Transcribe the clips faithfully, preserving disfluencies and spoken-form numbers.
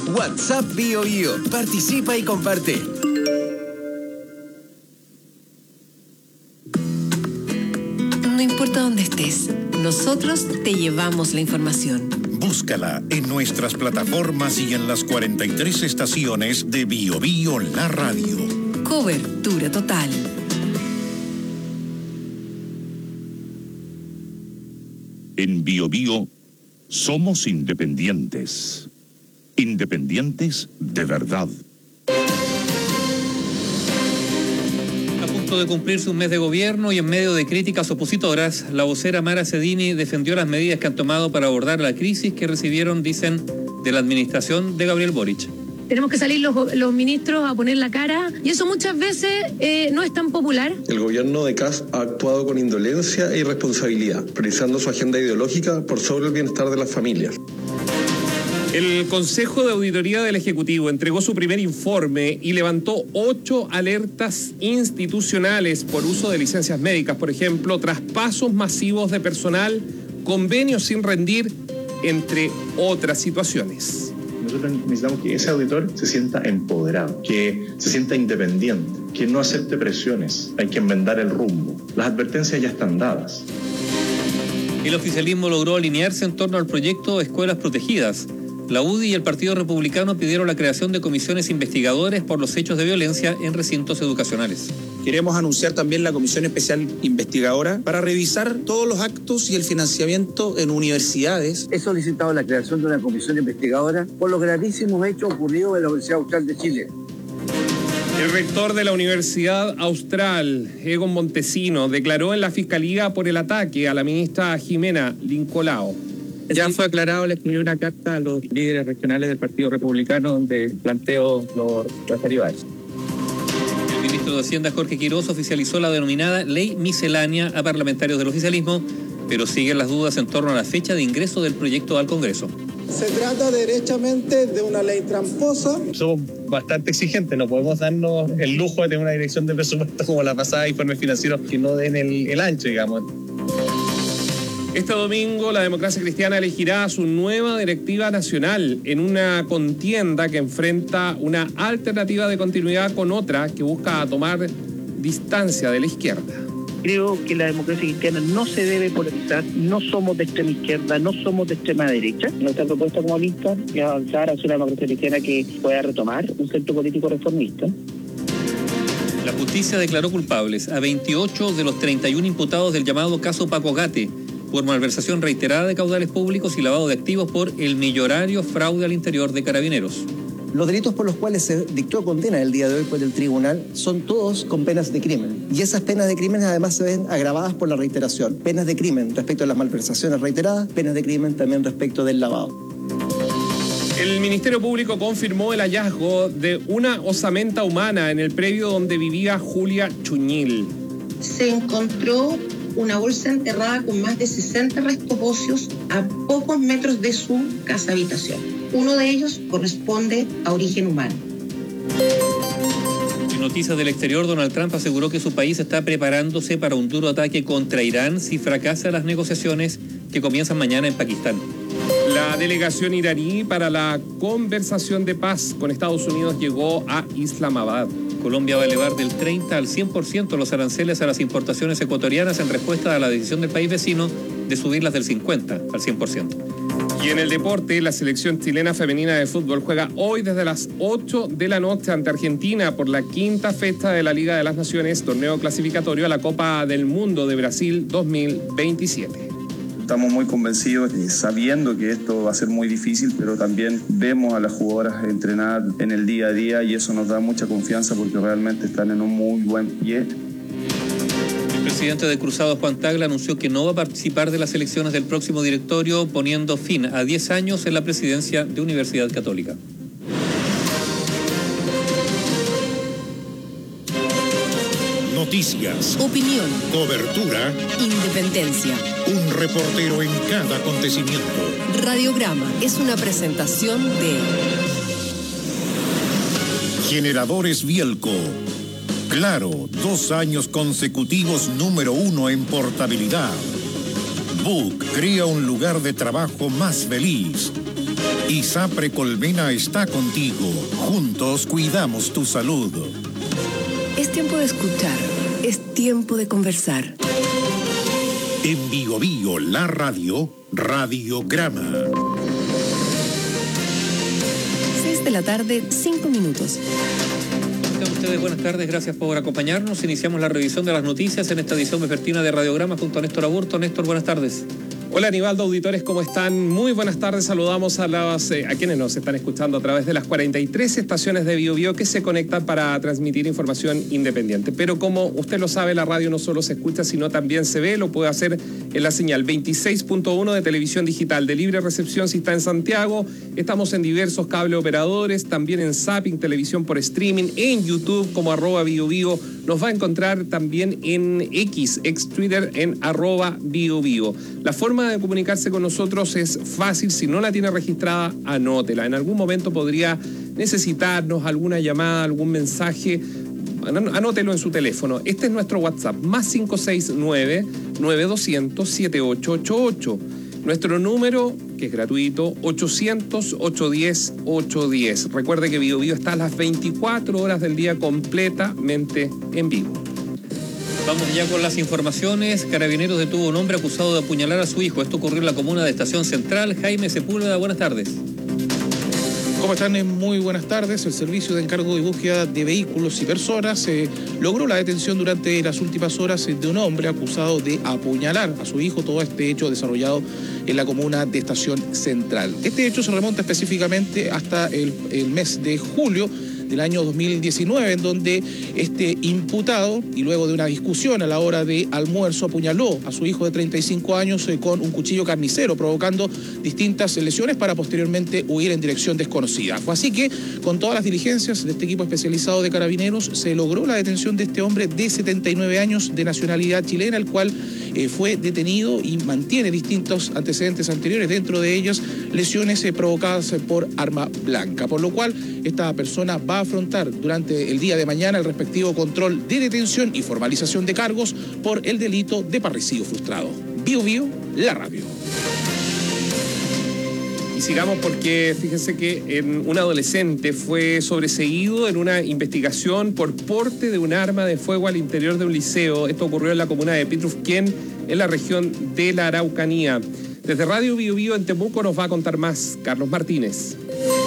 WhatsApp Bio Bio. Participa y comparte. No importa dónde estés, nosotros te llevamos la información. Búscala en nuestras plataformas y en las cuarenta y tres estaciones de Bio Bio La Radio. Cobertura total. En Bio Bio somos independientes. Independientes de verdad. A punto de cumplirse un mes de gobierno y en medio de críticas opositoras, la vocera Mara Cedini defendió las medidas que han tomado para abordar la crisis que recibieron, dicen, de la administración de Gabriel Boric. Tenemos que salir los, los ministros a poner la cara y eso muchas veces eh, no es tan popular. El gobierno de Kast ha actuado con indolencia e irresponsabilidad, priorizando su agenda ideológica por sobre el bienestar de las familias. El Consejo de Auditoría del Ejecutivo entregó su primer informe y levantó ocho alertas institucionales por uso de licencias médicas, por ejemplo, traspasos masivos de personal, convenios sin rendir, entre otras situaciones. Nosotros necesitamos que ese auditor se sienta empoderado, que se sienta independiente, que no acepte presiones. Hay que enmendar el rumbo. Las advertencias ya están dadas. El oficialismo logró alinearse en torno al proyecto Escuelas Protegidas. La U D I y el Partido Republicano pidieron la creación de comisiones investigadoras por los hechos de violencia en recintos educacionales. Queremos anunciar también la Comisión Especial Investigadora para revisar todos los actos y el financiamiento en universidades. He solicitado la creación de una comisión investigadora por los gravísimos hechos ocurridos en la Universidad Austral de Chile. El rector de la Universidad Austral, Egon Montesino, declaró en la Fiscalía por el ataque a la ministra Jimena Lincolao. Ya fue aclarado, le escribió una carta a los líderes regionales del Partido Republicano donde planteo lo referido a eso. El ministro de Hacienda, Jorge Quirós, oficializó la denominada Ley Miscelánea a parlamentarios del oficialismo, pero siguen las dudas en torno a la fecha de ingreso del proyecto al Congreso. Se trata derechamente de una ley tramposa. Somos bastante exigentes, no podemos darnos el lujo de tener una dirección de presupuesto como la pasada, informes financieros que no den el, el ancho, digamos. Este domingo la democracia cristiana elegirá a su nueva directiva nacional en una contienda que enfrenta una alternativa de continuidad con otra que busca tomar distancia de la izquierda. Creo que la democracia cristiana no se debe polarizar, no somos de extrema izquierda, no somos de extrema derecha. Nuestra propuesta como lista es avanzar hacia una democracia cristiana que pueda retomar un centro político reformista. La justicia declaró culpables a veintiocho de los treinta y uno imputados del llamado caso Paco Gate por malversación reiterada de caudales públicos y lavado de activos por el millonario fraude al interior de Carabineros. Los delitos por los cuales se dictó condena el día de hoy por el tribunal son todos con penas de crimen. Y esas penas de crimen además se ven agravadas por la reiteración. Penas de crimen respecto a las malversaciones reiteradas, penas de crimen también respecto del lavado. El Ministerio Público confirmó el hallazgo de una osamenta humana en el predio donde vivía Julia Chuñil. Se encontró una bolsa enterrada con más de sesenta restos óseos a pocos metros de su casa habitación. Uno de ellos corresponde a origen humano. En noticias del exterior, Donald Trump aseguró que su país está preparándose para un duro ataque contra Irán si fracasa las negociaciones que comienzan mañana en Pakistán. La delegación iraní para la conversación de paz con Estados Unidos llegó a Islamabad. Colombia va a elevar del treinta al cien por ciento los aranceles a las importaciones ecuatorianas en respuesta a la decisión del país vecino de subirlas del cincuenta al cien por ciento. Y en el deporte, la selección chilena femenina de fútbol juega hoy desde las ocho de la noche ante Argentina por la quinta fecha de la Liga de las Naciones, torneo clasificatorio a la Copa del Mundo de Brasil dos mil veintisiete. Estamos muy convencidos, sabiendo que esto va a ser muy difícil, pero también vemos a las jugadoras entrenar en el día a día y eso nos da mucha confianza porque realmente están en un muy buen pie. El presidente de Cruzados, Juan Tagle, anunció que no va a participar de las elecciones del próximo directorio, poniendo fin a diez años en la presidencia de Universidad Católica. Noticias, opinión, cobertura, independencia. Un reportero en cada acontecimiento. Radiograma es una presentación de Generadores Bielco. Claro, dos años consecutivos número uno en portabilidad. Book crea un lugar de trabajo más feliz. ISAPRE Colmena está contigo. Juntos cuidamos tu salud. Es tiempo de escuchar. Es tiempo de conversar. En Bio Bio, la radio, Radiograma. seis de la tarde, cinco minutos. Tengan ustedes buenas tardes, gracias por acompañarnos. Iniciamos la revisión de las noticias en esta edición vespertina de Radiograma junto a Néstor Aburto. Néstor, buenas tardes. Hola Aníbaldo, auditores, ¿cómo están? Muy buenas tardes, saludamos a, las, eh, a quienes nos están escuchando a través de las cuarenta y tres estaciones de Bio Bio que se conectan para transmitir información independiente. Pero como usted lo sabe, la radio no solo se escucha, sino también se ve, lo puede hacer en la señal veintiséis punto uno de televisión digital de libre recepción si está en Santiago. Estamos en diversos cable operadores, también en Zapping, televisión por streaming, en YouTube como arroba Bio Bio. Nos va a encontrar también en X, ex Twitter, en arroba Bio Bio. La forma de comunicarse con nosotros es fácil, si no la tiene registrada, anótela. En algún momento podría necesitarnos alguna llamada, algún mensaje, anótelo en su teléfono. Este es nuestro WhatsApp, más cinco seis nueve, nueve dos cero cero, siete ocho ocho ocho. Nuestro número, que es gratuito, ochocientos, ochocientos diez, ochocientos diez. Recuerde que Bio Bio está a las veinticuatro horas del día completamente en vivo. Vamos ya con las informaciones. Carabineros detuvo a un hombre acusado de apuñalar a su hijo. Esto ocurrió en la comuna de Estación Central. Jaime Sepúlveda, buenas tardes. ¿Cómo están? Muy buenas tardes. El Servicio de Encargo y Búsqueda de Vehículos y Personas eh, logró la detención durante las últimas horas de un hombre acusado de apuñalar a su hijo. Todo este hecho desarrollado en la comuna de Estación Central. Este hecho se remonta específicamente hasta el, el mes de julio del año dos mil diecinueve, en donde este imputado, y luego de una discusión a la hora de almuerzo, apuñaló a su hijo de treinta y cinco años eh, con un cuchillo carnicero, provocando distintas lesiones para posteriormente huir en dirección desconocida. Fue así que, con todas las diligencias de este equipo especializado de carabineros, se logró la detención de este hombre de setenta y nueve años de nacionalidad chilena, el cual eh, fue detenido y mantiene distintos antecedentes anteriores, dentro de ellos lesiones eh, provocadas por arma blanca, por lo cual esta persona va a afrontar durante el día de mañana el respectivo control de detención y formalización de cargos por el delito de parricidio frustrado. Bio Bio, la radio. Y sigamos porque fíjense que en un adolescente fue sobreseído en una investigación por porte de un arma de fuego al interior de un liceo. Esto ocurrió en la comuna de Pitrufquén, en la región de la Araucanía. Desde Radio Bio Bio en Temuco nos va a contar más Carlos Martínez.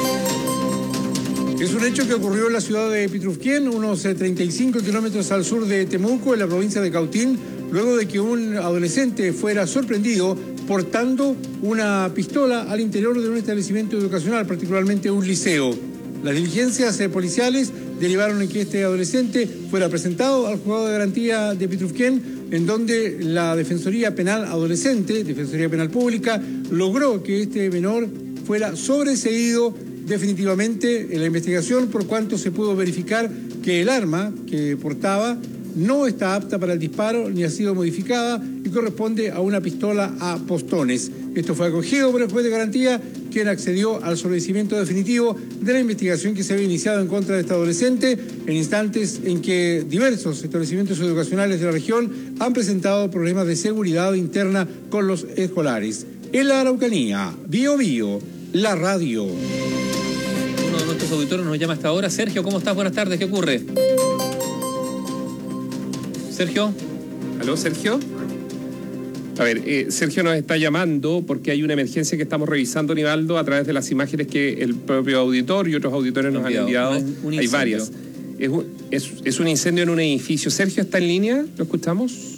Es un hecho que ocurrió en la ciudad de Pitrufquén, unos treinta y cinco kilómetros al sur de Temuco, en la provincia de Cautín, luego de que un adolescente fuera sorprendido portando una pistola al interior de un establecimiento educacional, particularmente un liceo. Las diligencias policiales derivaron en que este adolescente fuera presentado al juzgado de garantía de Pitrufquén, en donde la Defensoría Penal Adolescente, Defensoría Penal Pública, logró que este menor fuera sobreseído definitivamente en la investigación, por cuanto se pudo verificar que el arma que portaba no está apta para el disparo ni ha sido modificada y corresponde a una pistola a postones. Esto fue acogido por el juez de garantía, quien accedió al sobreseimiento definitivo de la investigación que se había iniciado en contra de este adolescente en instantes en que diversos establecimientos educacionales de la región han presentado problemas de seguridad interna con los escolares. En la Araucanía, Bio Bio, la radio. Uno de nuestros auditores nos llama hasta ahora. Sergio, ¿cómo estás? Buenas tardes, ¿qué ocurre? Sergio. ¿Aló, Sergio? A ver, eh, Sergio nos está llamando porque hay una emergencia que estamos revisando, Nivaldo, a través de las imágenes que el propio auditor y otros auditores nos enviado. han enviado. Un, un hay varias. Es un, es, es un incendio en un edificio. Sergio, ¿está en línea? ¿Lo escuchamos?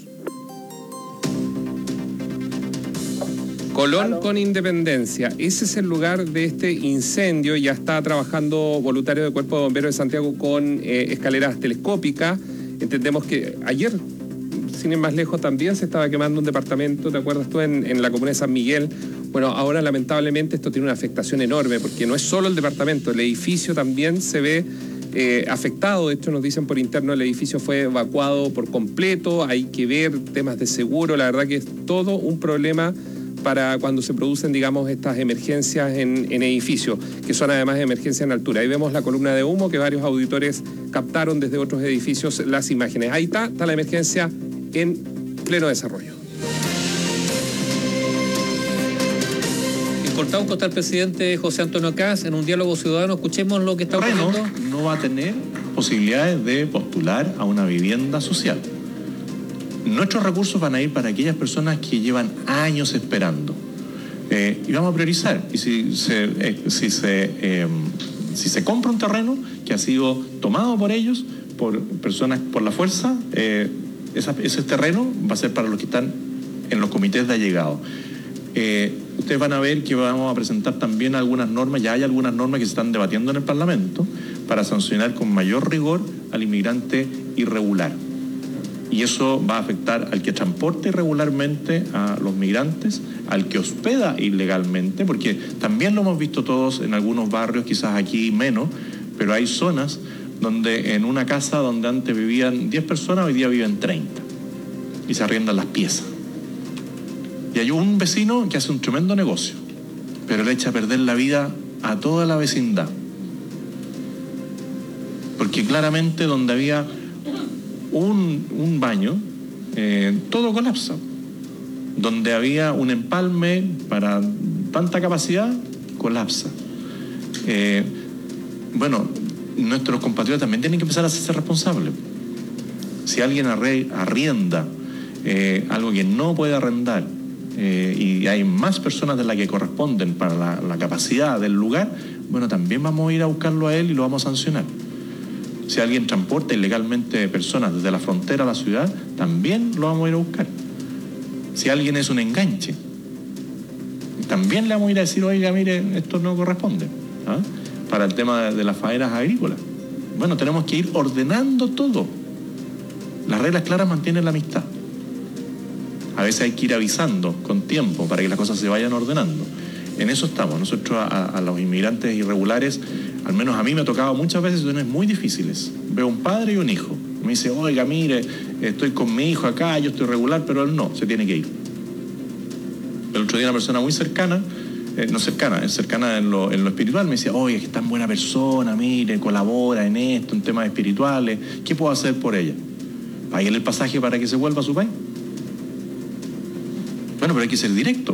Colón con Independencia. Ese es el lugar de este incendio. Ya está trabajando voluntario del Cuerpo de Bomberos de Santiago con eh, escaleras telescópicas. Entendemos que ayer, sin ir más lejos, también se estaba quemando un departamento, ¿te acuerdas tú? En, en la comuna de San Miguel. Bueno, ahora lamentablemente esto tiene una afectación enorme, porque no es solo el departamento, el edificio también se ve eh, afectado. De hecho, nos dicen por interno, el edificio fue evacuado por completo. Hay que ver temas de seguro. La verdad que es todo un problema para cuando se producen, digamos, estas emergencias en, en edificios, que son además emergencias en altura. Ahí vemos la columna de humo que varios auditores captaron desde otros edificios las imágenes. Ahí está, está la emergencia en pleno desarrollo. En Portauco está el presidente José Antonio Kast en un diálogo ciudadano. Escuchemos lo que está ocurriendo. No va a tener posibilidades de postular a una vivienda social. Nuestros recursos van a ir para aquellas personas que llevan años esperando. Eh, y vamos a priorizar. Y si se, eh, si, se, eh, si se compra un terreno que ha sido tomado por ellos, por personas por la fuerza, eh, esa, ese terreno va a ser para los que están en los comités de allegado. Eh, ustedes van a ver que vamos a presentar también algunas normas, ya hay algunas normas que se están debatiendo en el Parlamento para sancionar con mayor rigor al inmigrante irregular. Y eso va a afectar al que transporte irregularmente a los migrantes, al que hospeda ilegalmente, porque también lo hemos visto todos en algunos barrios, quizás aquí menos, pero hay zonas donde en una casa donde antes vivían diez personas, hoy día viven treinta y se arriendan las piezas. Y hay un vecino que hace un tremendo negocio, pero le echa a perder la vida a toda la vecindad. Porque claramente donde había un, un baño, eh, todo colapsa. Donde había un empalme para tanta capacidad, colapsa. Eh, bueno, nuestros compatriotas también tienen que empezar a hacerse responsables. Si alguien arrienda eh, algo que no puede arrendar, Eh, y hay más personas de las que corresponden para la, la capacidad del lugar, bueno, también vamos a ir a buscarlo a él y lo vamos a sancionar. Si alguien transporta ilegalmente personas desde la frontera a la ciudad, también lo vamos a ir a buscar. Si alguien es un enganche, también le vamos a ir a decir, oiga, mire, esto no corresponde, ¿ah? Para el tema de, de las faenas agrícolas. Bueno, tenemos que ir ordenando todo. Las reglas claras mantienen la amistad. A veces hay que ir avisando con tiempo para que las cosas se vayan ordenando. En eso estamos. Nosotros a, a los inmigrantes irregulares, al menos a mí me ha tocado muchas veces situaciones muy difíciles. Veo un padre y un hijo. Me dice, oiga, mire, estoy con mi hijo acá, yo estoy regular, pero él no, se tiene que ir. El otro día una persona muy cercana, eh, no cercana, es cercana en lo, en lo espiritual, me decía, oye, es tan buena persona, mire, colabora en esto, en temas espirituales, ¿qué puedo hacer por ella? Páguele el pasaje para que se vuelva a su país. Bueno, pero hay que ser directo.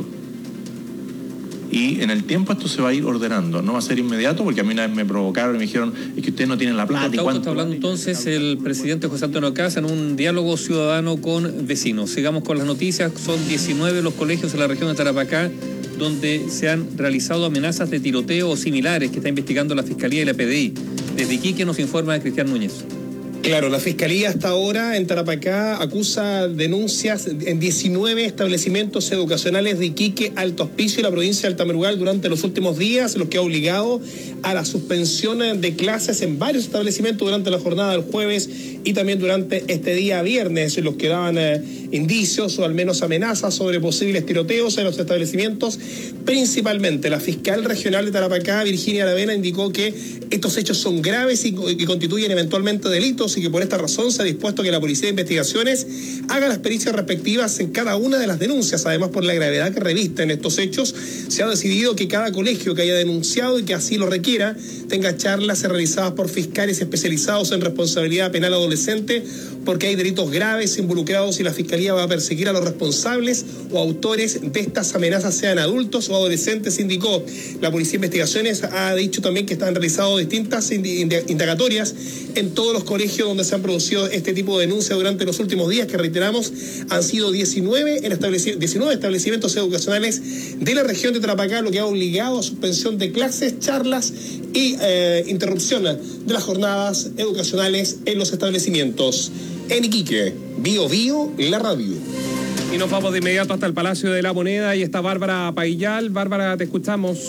Y en el tiempo esto se va a ir ordenando. No va a ser inmediato, porque a mí una vez me provocaron y me dijeron, es que ustedes no tienen la plata. ¿Y cuánto? Está hablando entonces el presidente José Antonio Kast en un diálogo ciudadano con vecinos. Sigamos con las noticias. Son diecinueve los colegios en la región de Tarapacá donde se han realizado amenazas de tiroteo o similares que está investigando la Fiscalía y la P D I. Desde Iquique nos informa Cristian Núñez. Claro, la Fiscalía hasta ahora en Tarapacá acusa denuncias en diecinueve establecimientos educacionales de Iquique, Alto Hospicio y la provincia de Altamirgal durante los últimos días, lo que ha obligado a la suspensión de clases en varios establecimientos durante la jornada del jueves y también durante este día viernes, los que daban eh, indicios o al menos amenazas sobre posibles tiroteos en los establecimientos. Principalmente la fiscal regional de Tarapacá, Virginia Aravena, indicó que estos hechos son graves y que constituyen eventualmente delitos y que por esta razón se ha dispuesto que la Policía de Investigaciones haga las pericias respectivas en cada una de las denuncias. Además, por la gravedad que revisten estos hechos, se ha decidido que cada colegio que haya denunciado y que así lo requiera tenga charlas realizadas por fiscales especializados en responsabilidad penal adolescente, porque hay delitos graves involucrados y la Fiscalía va a perseguir a los responsables o autores de estas amenazas, sean adultos o adolescentes, indicó. La Policía de Investigaciones ha dicho también que están realizando distintas indagatorias en todos los colegios donde se han producido este tipo de denuncias durante los últimos días, que reiteramos, han sido diecinueve, en estableci- diecinueve establecimientos educacionales de la región de Tarapacá, lo que ha obligado a suspensión de clases, charlas y eh, interrupción de las jornadas educacionales en los establecimientos. En Iquique, Bio Bio, la radio. Y nos vamos de inmediato hasta el Palacio de la Moneda y está Bárbara Paillal. Bárbara, te escuchamos.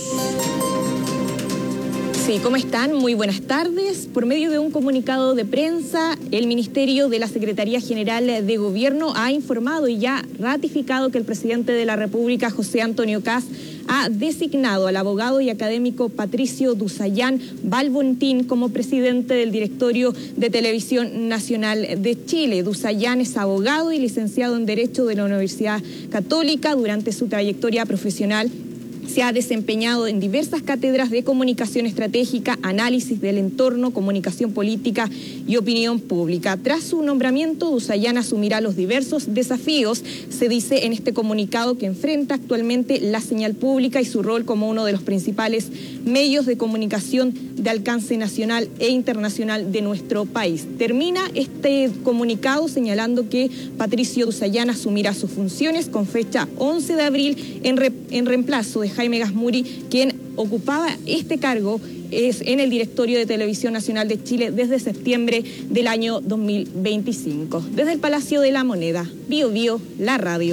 Sí, ¿cómo están? Muy buenas tardes. Por medio de un comunicado de prensa, el Ministerio de la Secretaría General de Gobierno ha informado y ya ratificado que el presidente de la República, José Antonio Kast, ha designado al abogado y académico Patricio Dusayán Balbontín como presidente del Directorio de Televisión Nacional de Chile. Dusayán es abogado y licenciado en Derecho de la Universidad Católica. Durante su trayectoria profesional Se ha desempeñado en diversas cátedras de comunicación estratégica, análisis del entorno, comunicación política y opinión pública. Tras su nombramiento, Dusayana asumirá los diversos desafíos, se dice en este comunicado, que enfrenta actualmente la señal pública y su rol como uno de los principales medios de comunicación de alcance nacional e internacional de nuestro país. Termina este comunicado señalando que Patricio Dusayana asumirá sus funciones con fecha once de abril en, re, en reemplazo de Jaime Gasmuri, quien ocupaba este cargo es en el directorio de Televisión Nacional de Chile desde septiembre del año dos mil veinticinco. Desde el Palacio de la Moneda, Bio Bio, la radio.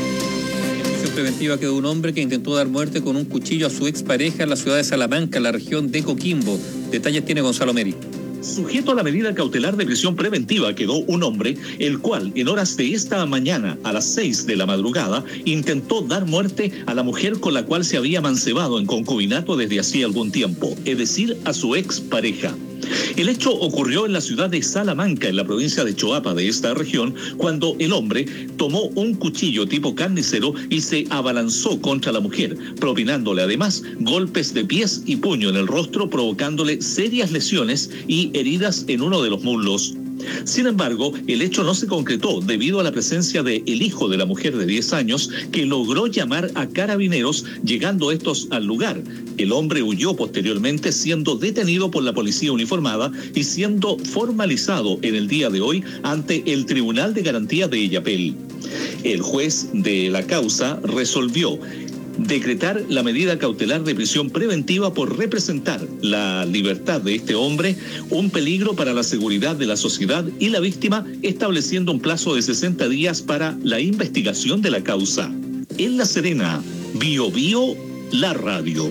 En prisión preventiva quedó un hombre que intentó dar muerte con un cuchillo a su expareja en la ciudad de Salamanca, en la región de Coquimbo. Detalles tiene Gonzalo Meri. Sujeto a la medida cautelar de prisión preventiva quedó un hombre, el cual en horas de esta mañana, a las seis de la madrugada, intentó dar muerte a la mujer con la cual se había mancebado en concubinato desde hacía algún tiempo, es decir, a su expareja. El hecho ocurrió en la ciudad de Salamanca, en la provincia de Choapa de esta región, cuando el hombre tomó un cuchillo tipo carnicero y se abalanzó contra la mujer, propinándole además golpes de pies y puño en el rostro, provocándole serias lesiones y heridas en uno de los muslos. Sin embargo, el hecho no se concretó debido a la presencia de el hijo de la mujer de diez años, que logró llamar a carabineros, llegando estos al lugar. El hombre huyó posteriormente, siendo detenido por la policía uniformada y siendo formalizado en el día de hoy ante el Tribunal de Garantía de Illapel. El juez de la causa resolvió decretar la medida cautelar de prisión preventiva por representar la libertad de este hombre, un peligro para la seguridad de la sociedad y la víctima, estableciendo un plazo de sesenta días para la investigación de la causa. En La Serena, Bio Bio, la radio.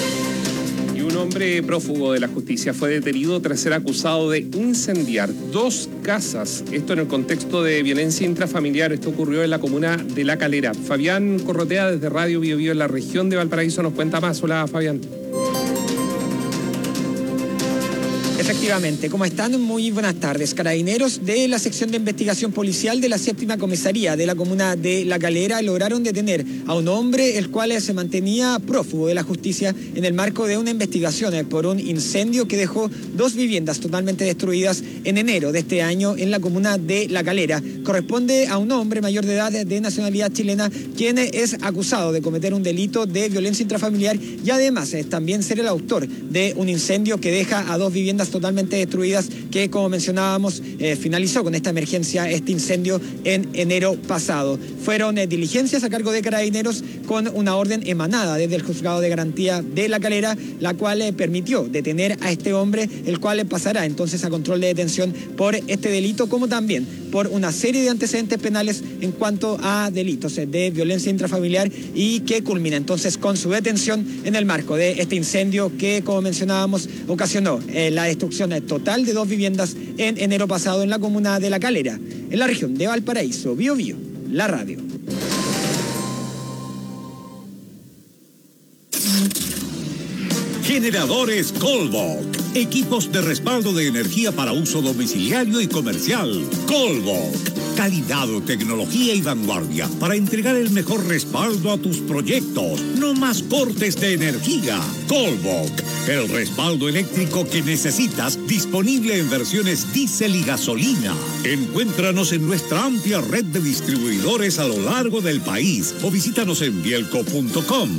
Y un hombre prófugo de la justicia fue detenido tras ser acusado de incendiar dos casas. Esto en el contexto de violencia intrafamiliar. Esto ocurrió en la comuna de La Calera. Fabián Corrotea, desde Radio Bio Bio en la región de Valparaíso, nos cuenta más. Hola, Fabián. Efectivamente, ¿cómo están? Muy buenas tardes. Carabineros de la sección de investigación policial de la séptima comisaría de la comuna de La Calera lograron detener a un hombre el cual se mantenía prófugo de la justicia en el marco de una investigación por un incendio que dejó dos viviendas totalmente destruidas en enero de este año en la comuna de La Calera. Corresponde a un hombre mayor de edad de nacionalidad chilena, quien es acusado de cometer un delito de violencia intrafamiliar y además es también ser el autor de un incendio que deja a dos viviendas totalmente destruidas, que como mencionábamos eh, finalizó con esta emergencia, este incendio en enero pasado. Fueron eh, diligencias a cargo de Carabineros con una orden emanada desde el Juzgado de Garantía de La Calera, la cual eh, permitió detener a este hombre, el cual eh, pasará entonces a control de detención por este delito, como también por una serie de antecedentes penales en cuanto a delitos eh, de violencia intrafamiliar, y que culmina entonces con su detención en el marco de este incendio que, como mencionábamos, ocasionó eh, la destrucción total de dos viviendas en enero pasado en la comuna de La Calera, en la región de Valparaíso. Bio Bio, la radio. Generadores Colbok. Equipos de respaldo de energía para uso domiciliario y comercial. Colbok. Calidad, tecnología y vanguardia para entregar el mejor respaldo a tus proyectos. No más cortes de energía. Colbok. El respaldo eléctrico que necesitas, disponible en versiones diésel y gasolina. Encuéntranos en nuestra amplia red de distribuidores a lo largo del país o visítanos en bielco punto com.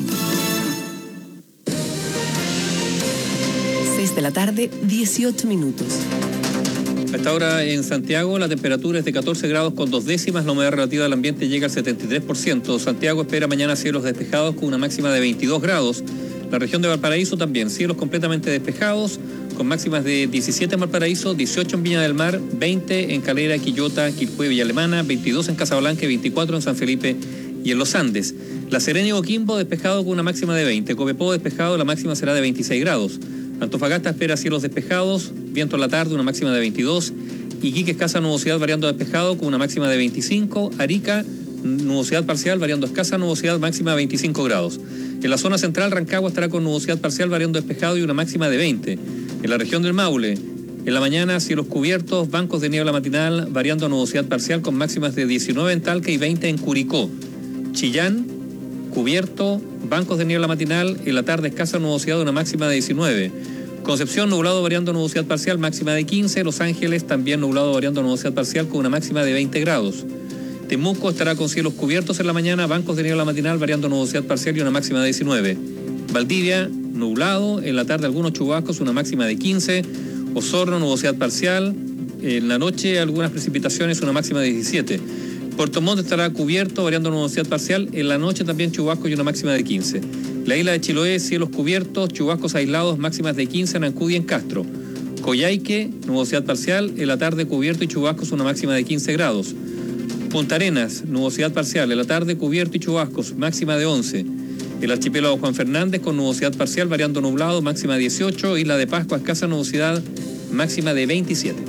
seis de la tarde, dieciocho minutos. A esta hora en Santiago la temperatura es de catorce grados con dos décimas, la humedad relativa del ambiente llega al setenta y tres por ciento. Santiago espera mañana cielos despejados con una máxima de veintidós grados. La región de Valparaíso también, cielos completamente despejados, con máximas de diecisiete en Valparaíso, dieciocho en Viña del Mar, veinte en Calera, Quillota, Quilpué, Villa Alemana, veintidós en Casablanca y veinticuatro en San Felipe y en Los Andes. La Serena y Coquimbo despejado con una máxima de veinte. Copiapó despejado, la máxima será de veintiséis grados. Antofagasta espera cielos despejados, viento en la tarde, una máxima de veintidós. Iquique escasa nubosidad variando despejado con una máxima de veinticinco. Arica, nubosidad parcial variando escasa nubosidad, máxima de veinticinco grados. En la zona central, Rancagua estará con nubosidad parcial variando despejado y una máxima de veinte. En la región del Maule, en la mañana cielos cubiertos, bancos de niebla matinal variando nubosidad parcial con máximas de diecinueve en Talca y veinte en Curicó. Chillán, cubierto, bancos de niebla matinal, en la tarde escasa nubosidad, una máxima de diecinueve. Concepción, nublado variando nubosidad parcial, máxima de quince. Los Ángeles, también nublado variando nubosidad parcial con una máxima de veinte grados. Temuco estará con cielos cubiertos en la mañana, bancos de niebla matinal variando nubosidad parcial y una máxima de diecinueve. Valdivia, nublado, en la tarde algunos chubascos, una máxima de quince. Osorno, nubosidad parcial, en la noche algunas precipitaciones, una máxima de diecisiete. Puerto Montt estará cubierto, variando nubosidad parcial, en la noche también chubascos y una máxima de quince. La isla de Chiloé, cielos cubiertos, chubascos aislados, máximas de quince en Ancud y en Castro. Coyhaique, nubosidad parcial, en la tarde cubierto y chubascos, una máxima de quince grados. Punta Arenas, nubosidad parcial, en la tarde cubierto y chubascos, máxima de once. El archipiélago Juan Fernández con nubosidad parcial, variando nublado, máxima de dieciocho. Isla de Pascua, escasa nubosidad, máxima de veintisiete.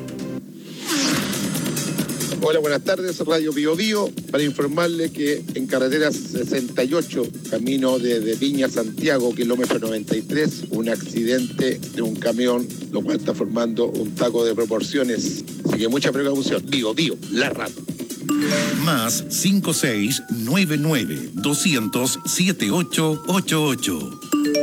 Hola, buenas tardes, Radio Bio Bio, para informarle que en carretera sesenta y ocho, camino desde Viña a Santiago, kilómetro noventa y tres, un accidente de un camión, lo cual está formando un taco de proporciones. Así que mucha precaución. Bio Bio, la radio. Más cinco seis nueve nueve dos cero cero siete ocho ocho ocho.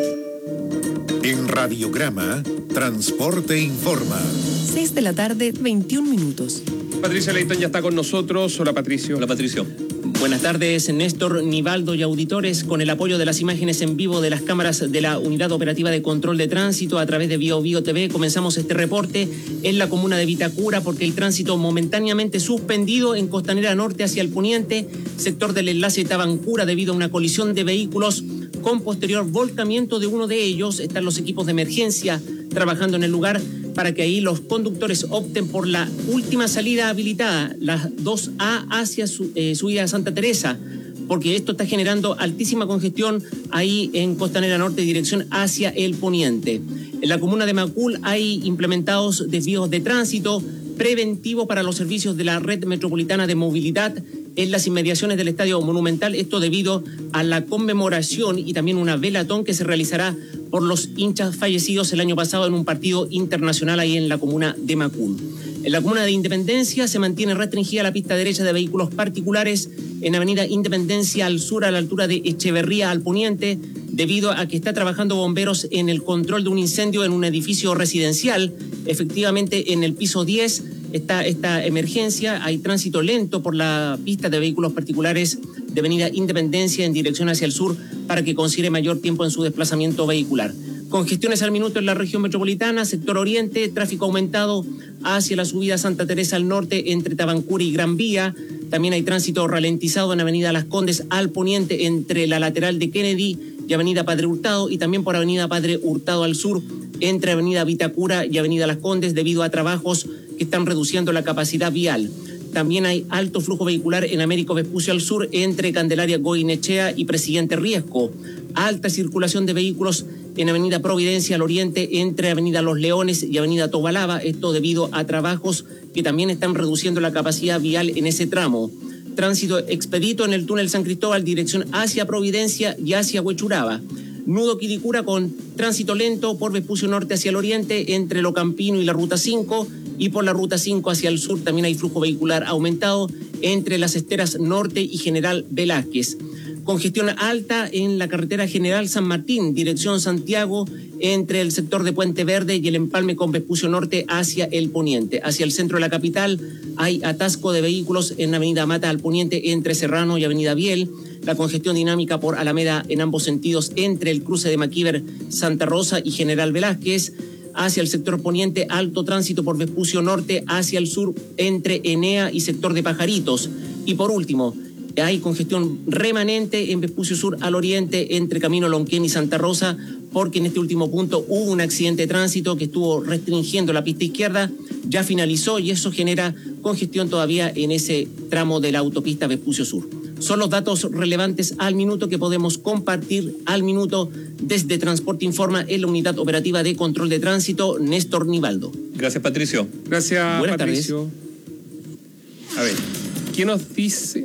En Radiograma, Transporte Informa. seis de la tarde, veintiún minutos. Patricio Leighton ya está con nosotros. Hola, Patricio. Hola, Patricio. Buenas tardes, Néstor, Nivaldo y auditores. Con el apoyo de las imágenes en vivo de las cámaras de la Unidad Operativa de Control de Tránsito a través de Bio Bio T V, comenzamos este reporte en la comuna de Vitacura porque el tránsito momentáneamente suspendido en Costanera Norte hacia el poniente, sector del enlace Tabancura debido a una colisión de vehículos con posterior volcamiento de uno de ellos. Están los equipos de emergencia trabajando en el lugar para que ahí los conductores opten por la última salida habilitada, la dos A hacia su, eh, subida a Santa Teresa, porque esto está generando altísima congestión ahí en Costanera Norte, dirección hacia el poniente. En la comuna de Macul hay implementados desvíos de tránsito preventivos para los servicios de la red metropolitana de movilidad en las inmediaciones del Estadio Monumental, esto debido a la conmemoración y también una velatón que se realizará por los hinchas fallecidos el año pasado en un partido internacional ahí en la comuna de Macul. En la comuna de Independencia se mantiene restringida la pista derecha de vehículos particulares en Avenida Independencia al sur a la altura de Echeverría al poniente, debido a que está trabajando bomberos en el control de un incendio en un edificio residencial. Efectivamente, en el piso diez está esta emergencia, hay tránsito lento por la pista de vehículos particulares de Avenida Independencia en dirección hacia el sur para que consiga mayor tiempo en su desplazamiento vehicular. Congestiones al minuto en la región metropolitana, sector oriente, tráfico aumentado hacia la subida Santa Teresa al norte entre Tabancura y Gran Vía. También hay tránsito ralentizado en Avenida Las Condes al poniente entre la lateral de Kennedy y Avenida Padre Hurtado, y también por Avenida Padre Hurtado al sur entre Avenida Vitacura y Avenida Las Condes debido a trabajos que están reduciendo la capacidad vial. También hay alto flujo vehicular en Américo Vespucio al sur entre Candelaria Goinechea y Presidente Riesco. Alta circulación de vehículos en Avenida Providencia al oriente entre Avenida Los Leones y Avenida Tobalaba, esto debido a trabajos que también están reduciendo la capacidad vial en ese tramo. Tránsito expedito en el túnel San Cristóbal, dirección hacia Providencia y hacia Huechuraba. Nudo Quilicura con tránsito lento por Vespucio Norte hacia el oriente entre Locampino y la Ruta cinco, y por la Ruta cinco hacia el sur también hay flujo vehicular aumentado entre las Esteras Norte y General Velázquez. Congestión alta en la carretera General San Martín, dirección Santiago, entre el sector de Puente Verde y el empalme con Vespucio Norte hacia el poniente. Hacia el centro de la capital hay atasco de vehículos en Avenida Mata al poniente entre Serrano y Avenida Biel. La congestión dinámica por Alameda en ambos sentidos entre el cruce de Maquíver, Santa Rosa y General Velázquez. Hacia el sector poniente, alto tránsito por Vespucio Norte hacia el sur entre Enea y sector de Pajaritos. Y por último, hay congestión remanente en Vespucio Sur al oriente entre Camino Lonquén y Santa Rosa, porque en este último punto hubo un accidente de tránsito que estuvo restringiendo la pista izquierda, ya finalizó y eso genera congestión todavía en ese tramo de la autopista Vespucio Sur. Son los datos relevantes al minuto que podemos compartir al minuto desde Transporte Informa en la Unidad Operativa de Control de Tránsito, Néstor Nivaldo. Gracias, Patricio. Gracias, Buenas Patricio. Tardes. A ver, ¿qué nos dice?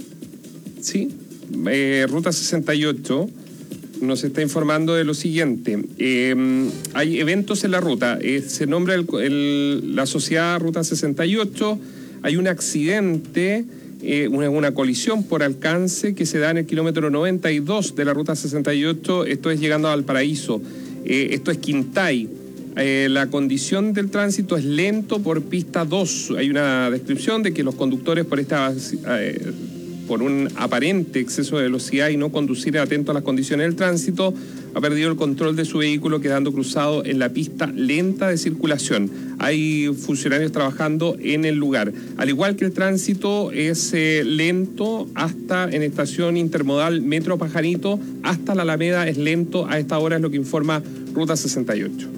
Sí, eh, Ruta sesenta y ocho nos está informando de lo siguiente. Eh, hay eventos en la ruta. Eh, se nombra el, el, la sociedad Ruta sesenta y ocho. Hay un accidente eh, una, una colisión por alcance que se da en el kilómetro noventa y dos de la ruta sesenta y ocho, esto es llegando a Valparaíso, eh, esto es Quintay. Eh, la condición del tránsito es lento por pista dos. Hay una descripción de que los conductores por esta eh, por un aparente exceso de velocidad y no conducir atento a las condiciones del tránsito, ha perdido el control de su vehículo quedando cruzado en la pista lenta de circulación. Hay funcionarios trabajando en el lugar. Al igual que el tránsito es eh, lento hasta en estación intermodal Metro Pajarito, hasta la Alameda es lento a esta hora, es lo que informa Ruta sesenta y ocho.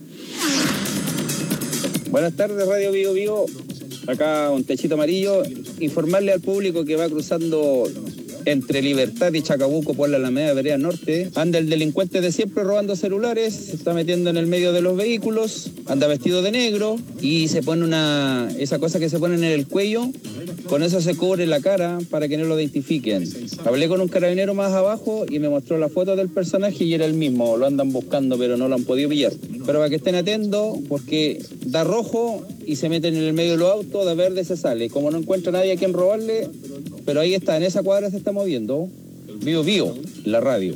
Buenas tardes, Radio Vivo Vivo. Acá un techito amarillo. Informarle al público que va cruzando entre Libertad y Chacabuco por la Alameda Vereda Norte. Anda el delincuente de siempre robando celulares, se está metiendo en el medio de los vehículos, anda vestido de negro y se pone una esa cosa que se pone en el cuello. Con eso se cubre la cara para que no lo identifiquen. Hablé con un carabinero más abajo y me mostró la foto del personaje y era el mismo. Lo andan buscando pero no lo han podido pillar. Pero para que estén atentos porque da rojo y se meten en el medio de los autos, da verde se sale. Como no encuentra nadie a quien robarle, pero ahí está, en esa cuadra se está moviendo. Vivo Vivo, la radio.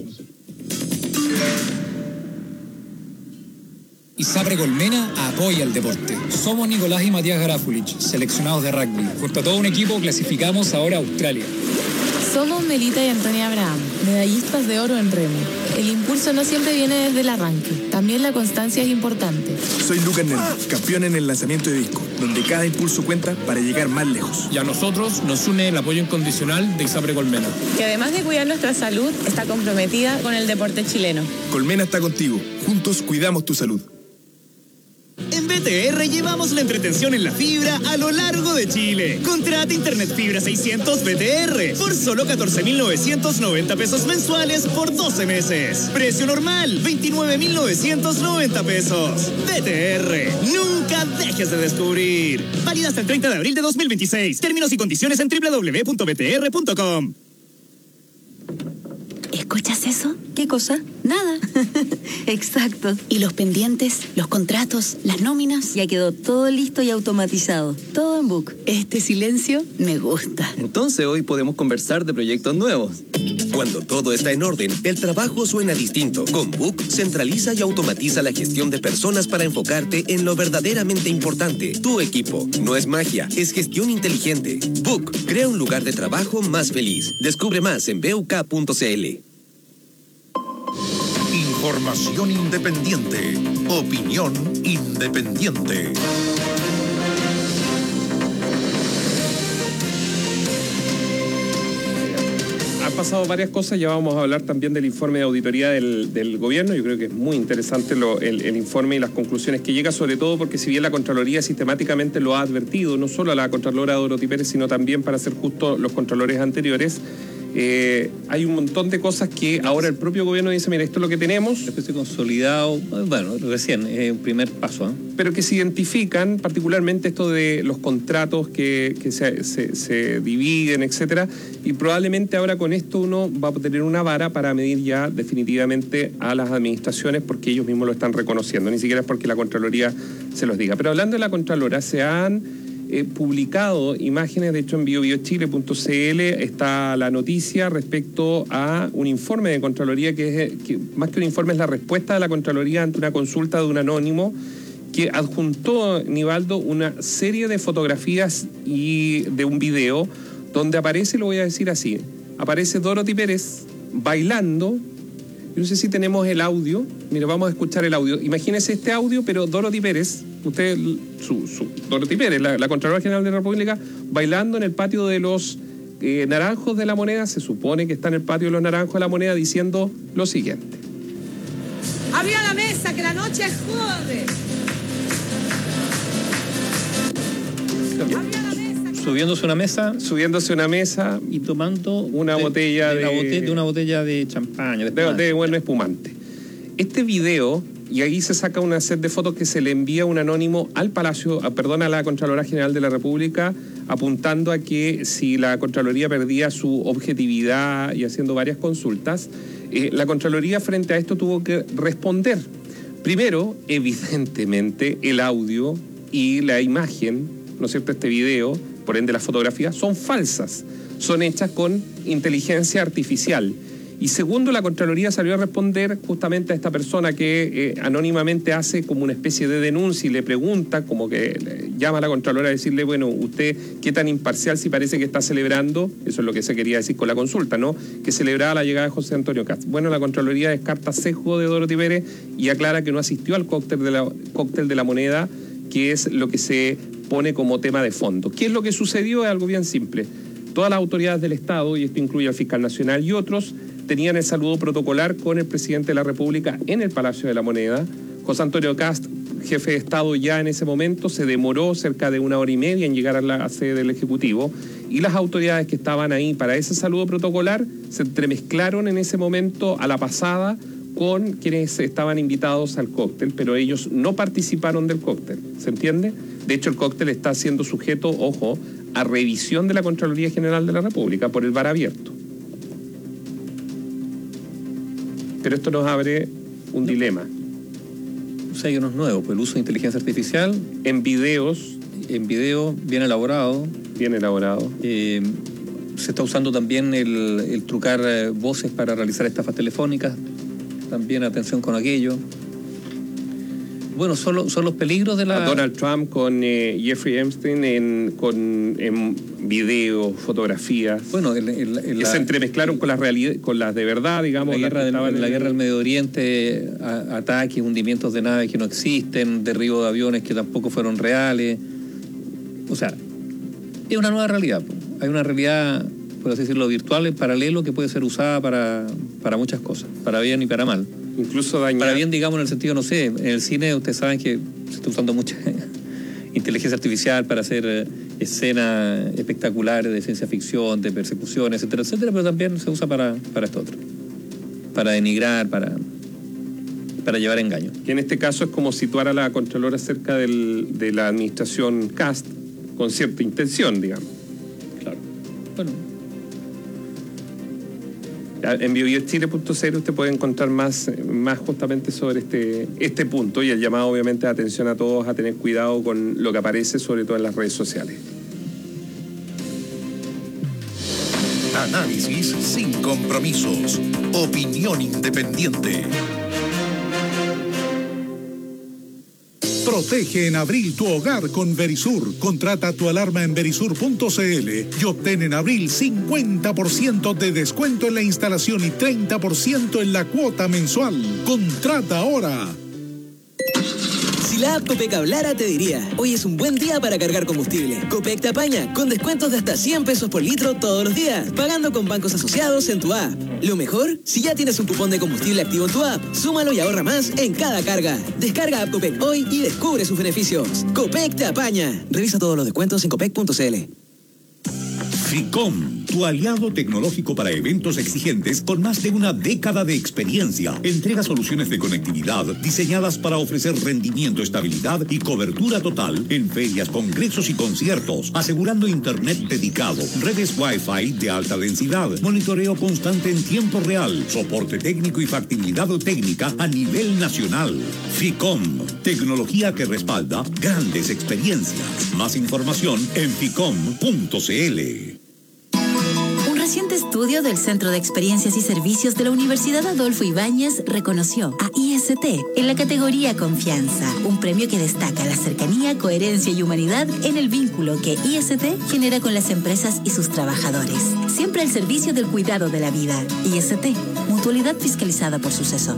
ISAPRE Colmena apoya el deporte. Somos Nicolás y Matías Garafulich, seleccionados de rugby. Junto a todo un equipo clasificamos ahora a Australia. Somos Melita y Antonia Abraham, medallistas de oro en remo. El impulso no siempre viene desde el arranque, también la constancia es importante. Soy Lucas Nel, campeón en el lanzamiento de disco, donde cada impulso cuenta para llegar más lejos. Y a nosotros nos une el apoyo incondicional de ISAPRE Colmena, que además de cuidar nuestra salud, está comprometida con el deporte chileno. Colmena está contigo, juntos cuidamos tu salud. En B T R llevamos la entretención en la fibra a lo largo de Chile. Contrata Internet Fibra seiscientos B T R por solo catorce mil novecientos noventa pesos mensuales por doce meses. Precio normal, veintinueve mil novecientos noventa pesos. B T R, nunca dejes de descubrir. Válida hasta el treinta de abril de dos mil veintiséis. Términos y condiciones en doble u doble u doble u punto b t r punto com. ¿Escuchas eso? ¿Qué cosa? Nada. Exacto. ¿Y los pendientes, los contratos, las nóminas? Ya quedó todo listo y automatizado. Todo en Book. Este silencio me gusta. Entonces hoy podemos conversar de proyectos nuevos. Cuando todo está en orden, el trabajo suena distinto. Con Book centraliza y automatiza la gestión de personas para enfocarte en lo verdaderamente importante. Tu equipo. No es magia, es gestión inteligente. Book crea un lugar de trabajo más feliz. Descubre más en b u k punto c l. Información independiente. Opinión independiente. Han pasado varias cosas, ya vamos a hablar también del informe de auditoría del, del gobierno. Yo creo que es muy interesante lo, el, el informe y las conclusiones que llega, sobre todo porque si bien la Contraloría sistemáticamente lo ha advertido, no solo a la Contralora Dorothy Pérez, sino también, para ser justo, los contralores anteriores, Eh, hay un montón de cosas que ahora el propio gobierno dice, mira, esto es lo que tenemos. Especie consolidado, bueno, recién, es un primer paso. ¿eh? Pero que se identifican particularmente esto de los contratos que, que se, se, se dividen, etcétera, y probablemente ahora con esto uno va a tener una vara para medir ya definitivamente a las administraciones porque ellos mismos lo están reconociendo, ni siquiera es porque la Contraloría se los diga. Pero hablando de la Contralora, se han Eh, publicado imágenes, de hecho en bio bio chile punto c l está la noticia respecto a un informe de Contraloría que, es, que más que un informe es la respuesta de la Contraloría ante una consulta de un anónimo que adjuntó, Nivaldo, una serie de fotografías y de un video donde aparece, lo voy a decir así, aparece Dorothy Pérez bailando. Yo no sé si tenemos el audio. Mira, vamos a escuchar el audio. Imagínese este audio, pero Dorothy Pérez, usted, su, su Dorothy Pérez, la, la Contralora General de la República, bailando en el patio de los eh, Naranjos de la Moneda. Se supone que está en el patio de los Naranjos de la Moneda diciendo lo siguiente. Arriba la mesa, que la noche jode. Subiéndose una mesa. Subiéndose una mesa. Y tomando una de, botella de, de, botella, de una botella de champaña. De, de, de buen espumante. Este video, y ahí se saca una set de fotos que se le envía un anónimo al Palacio, a, perdón, a la Contralora General de la República, apuntando a que si la Contraloría perdía su objetividad y haciendo varias consultas, eh, la Contraloría frente a esto tuvo que responder. Primero, evidentemente, el audio y la imagen, ¿no es cierto?, este video, por ende las fotografías son falsas, son hechas con inteligencia artificial. Y segundo, la Contraloría salió a responder justamente a esta persona que eh, anónimamente hace como una especie de denuncia y le pregunta, como que le llama a la Contralora a decirle, bueno, usted qué tan imparcial si parece que está celebrando, eso es lo que se quería decir con la consulta, ¿no? Que celebraba la llegada de José Antonio Cast. Bueno, la Contraloría descarta sesgo de Dorothy Pérez y aclara que no asistió al cóctel de la, cóctel de la moneda, que es lo que se pone como tema de fondo. ¿Qué es lo que sucedió? Es algo bien simple. Todas las autoridades del Estado, y esto incluye al fiscal nacional y otros, tenían el saludo protocolar con el presidente de la República en el Palacio de la Moneda. José Antonio Cast, jefe de Estado ya en ese momento, se demoró cerca de una hora y media en llegar a la sede del Ejecutivo y las autoridades que estaban ahí para ese saludo protocolar se entremezclaron en ese momento a la pasada con quienes estaban invitados al cóctel, pero ellos no participaron del cóctel, ¿se entiende? De hecho, el cóctel está siendo sujeto, ojo, a revisión de la Contraloría General de la República por el bar abierto. Pero esto nos abre un dilema. O sea, hay unos nuevos, pues el uso de inteligencia artificial en videos, en video bien elaborado, bien elaborado. Eh, se está usando también el, el trucar eh, voces para realizar estafas telefónicas. También atención con aquello. Bueno, son, lo, son los peligros de la... A Donald Trump con eh, Jeffrey Epstein en, con en videos, fotografías. Bueno, el, el, el, que la, se entremezclaron con las realidad, con las de verdad, digamos. La guerra, del, en la el... guerra del Medio Oriente, a, ataques, hundimientos de naves que no existen, derribo de aviones que tampoco fueron reales. O sea, es una nueva realidad. Hay una realidad, por así decirlo, virtual, en paralelo, que puede ser usada para, para muchas cosas, para bien y para mal. Incluso dañar. Para bien, digamos, en el sentido, no sé, en el cine ustedes saben que se está usando mucha inteligencia artificial para hacer eh, escenas espectaculares de ciencia ficción, de persecuciones, etcétera, etcétera, pero también se usa para, para esto otro. Para denigrar, para, para llevar engaño. Que en este caso es como situar a la Contralora cerca del, de la administración Cast con cierta intención, digamos. Claro. Bueno. En biobiochile punto c l usted puede encontrar más, más justamente sobre este, este punto y el llamado obviamente de atención a todos a tener cuidado con lo que aparece, sobre todo en las redes sociales. Análisis sin compromisos. Opinión independiente. Protege en abril tu hogar con Verisur. Contrata tu alarma en verisur punto c l y obtén en abril cincuenta por ciento de descuento en la instalación y treinta por ciento en la cuota mensual. Contrata ahora. Si la app Copec hablara, te diría, hoy es un buen día para cargar combustible. Copec te apaña, con descuentos de hasta cien pesos por litro todos los días, pagando con bancos asociados en tu app. Lo mejor, si ya tienes un cupón de combustible activo en tu app, súmalo y ahorra más en cada carga. Descarga app Copec hoy y descubre sus beneficios. Copec te apaña. Revisa todos los descuentos en copec punto c l. FICOM, tu aliado tecnológico para eventos exigentes con más de una década de experiencia. Entrega soluciones de conectividad diseñadas para ofrecer rendimiento, estabilidad y cobertura total en ferias, congresos y conciertos, asegurando internet dedicado, redes Wi-Fi de alta densidad, monitoreo constante en tiempo real, soporte técnico y factibilidad técnica a nivel nacional. FICOM, tecnología que respalda grandes experiencias. Más información en ficom punto c l. Un reciente estudio del Centro de Experiencias y Servicios de la Universidad Adolfo Ibáñez reconoció a I S T en la categoría Confianza, un premio que destaca la cercanía, coherencia y humanidad en el vínculo que I S T genera con las empresas y sus trabajadores. Siempre al servicio del cuidado de la vida. I S T, mutualidad fiscalizada por Suceso.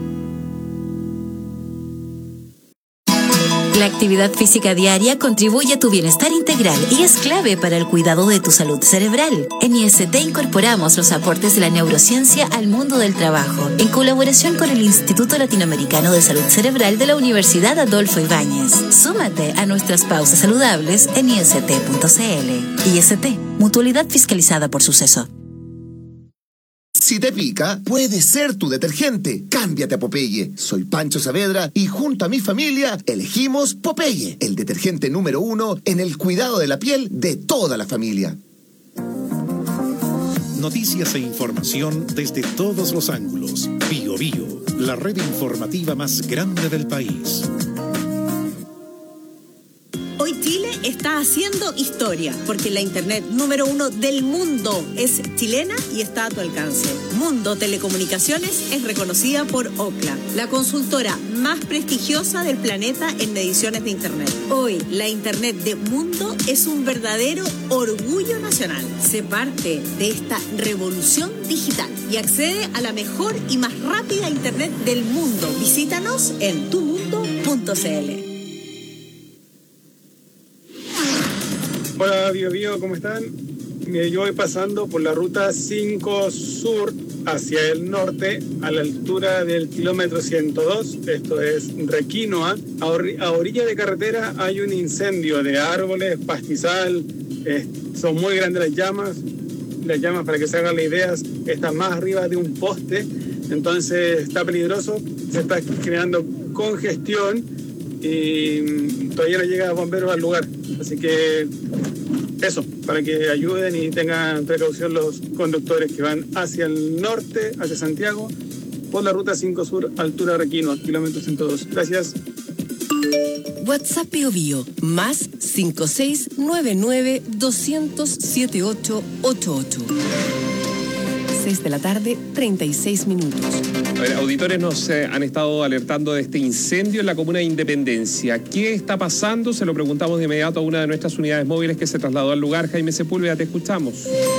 La actividad física diaria contribuye a tu bienestar integral y es clave para el cuidado de tu salud cerebral. En I S T incorporamos los aportes de la neurociencia al mundo del trabajo, en colaboración con el Instituto Latinoamericano de Salud Cerebral de la Universidad Adolfo Ibáñez. Súmate a nuestras pausas saludables en i s t punto c l. I S T, mutualidad fiscalizada por Suceso. Si te pica, puede ser tu detergente. Cámbiate a Popeye. Soy Pancho Saavedra y junto a mi familia elegimos Popeye, el detergente número uno en el cuidado de la piel de toda la familia. Noticias e información desde todos los ángulos. Bio Bio, la red informativa más grande del país. Hoy Chile está haciendo historia, porque la internet número uno del mundo es chilena y está a tu alcance. Mundo Telecomunicaciones es reconocida por Ookla, la consultora más prestigiosa del planeta en mediciones de internet. Hoy, la internet de Mundo es un verdadero orgullo nacional. Sé parte de esta revolución digital y accede a la mejor y más rápida internet del mundo. Visítanos en tu mundo punto c l. Hola, Bio Bio, ¿cómo están? Mire, yo voy pasando por la ruta cinco Sur hacia el norte a la altura del kilómetro ciento dos, esto es Requinoa. A, or a orilla de carretera hay un incendio de árboles, pastizal, eh, son muy grandes las llamas. Las llamas, para que se hagan la idea, están más arriba de un poste, entonces está peligroso, se está generando congestión y todavía no llega bomberos al lugar. Así que eso, para que ayuden y tengan precaución los conductores que van hacia el norte, hacia Santiago, por la ruta cinco Sur, altura Requino, kilómetro ciento dos. Gracias. WhatsApp Bio Bio, más cinco seis nueve nueve dos cero cero siete ocho ocho ocho. seis de la tarde, treinta y seis minutos. A ver, auditores nos eh, han estado alertando de este incendio en la comuna de Independencia. ¿Qué está pasando? Se lo preguntamos de inmediato a una de nuestras unidades móviles que se trasladó al lugar. Jaime Sepúlveda, te escuchamos.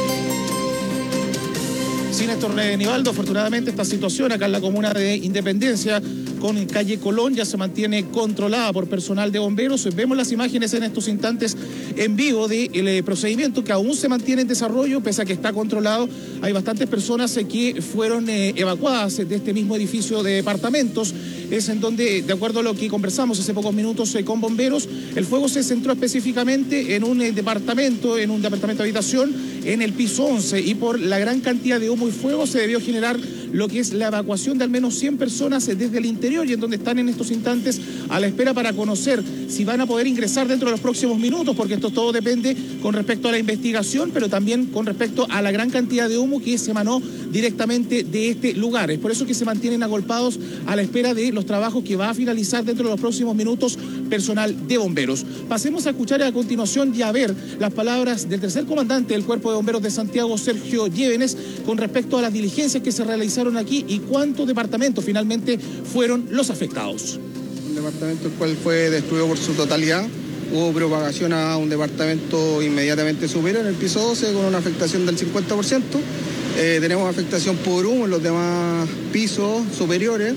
Sí, Néstor Nivaldo, afortunadamente esta situación acá en la comuna de Independencia con calle Colón ya se mantiene controlada por personal de bomberos. Vemos las imágenes en estos instantes en vivo del procedimiento que aún se mantiene en desarrollo, pese a que está controlado. Hay bastantes personas que fueron eh, evacuadas de este mismo edificio de departamentos. Es en donde, de acuerdo a lo que conversamos hace pocos minutos eh, con bomberos, el fuego se centró específicamente en un eh, departamento, en un departamento de habitación, en el piso once, y por la gran cantidad de humo y fuego se debió generar lo que es la evacuación de al menos cien personas desde el interior, y en donde están en estos instantes a la espera para conocer si van a poder ingresar dentro de los próximos minutos, porque esto todo depende con respecto a la investigación, pero también con respecto a la gran cantidad de humo que se emanó directamente de este lugar. Es por eso que se mantienen agolpados a la espera de los trabajos que va a finalizar dentro de los próximos minutos personal de bomberos. Pasemos a escuchar a continuación y a ver las palabras del tercer comandante del Cuerpo de Bomberos de Santiago, Sergio Llévenes, con respecto a las diligencias que se realizaron aquí y cuántos departamentos finalmente fueron los afectados. Un departamento el cual fue destruido por su totalidad. Hubo propagación a un departamento inmediatamente superior, en el piso doce, con una afectación del cincuenta por ciento. Eh, tenemos afectación por humo en los demás pisos superiores.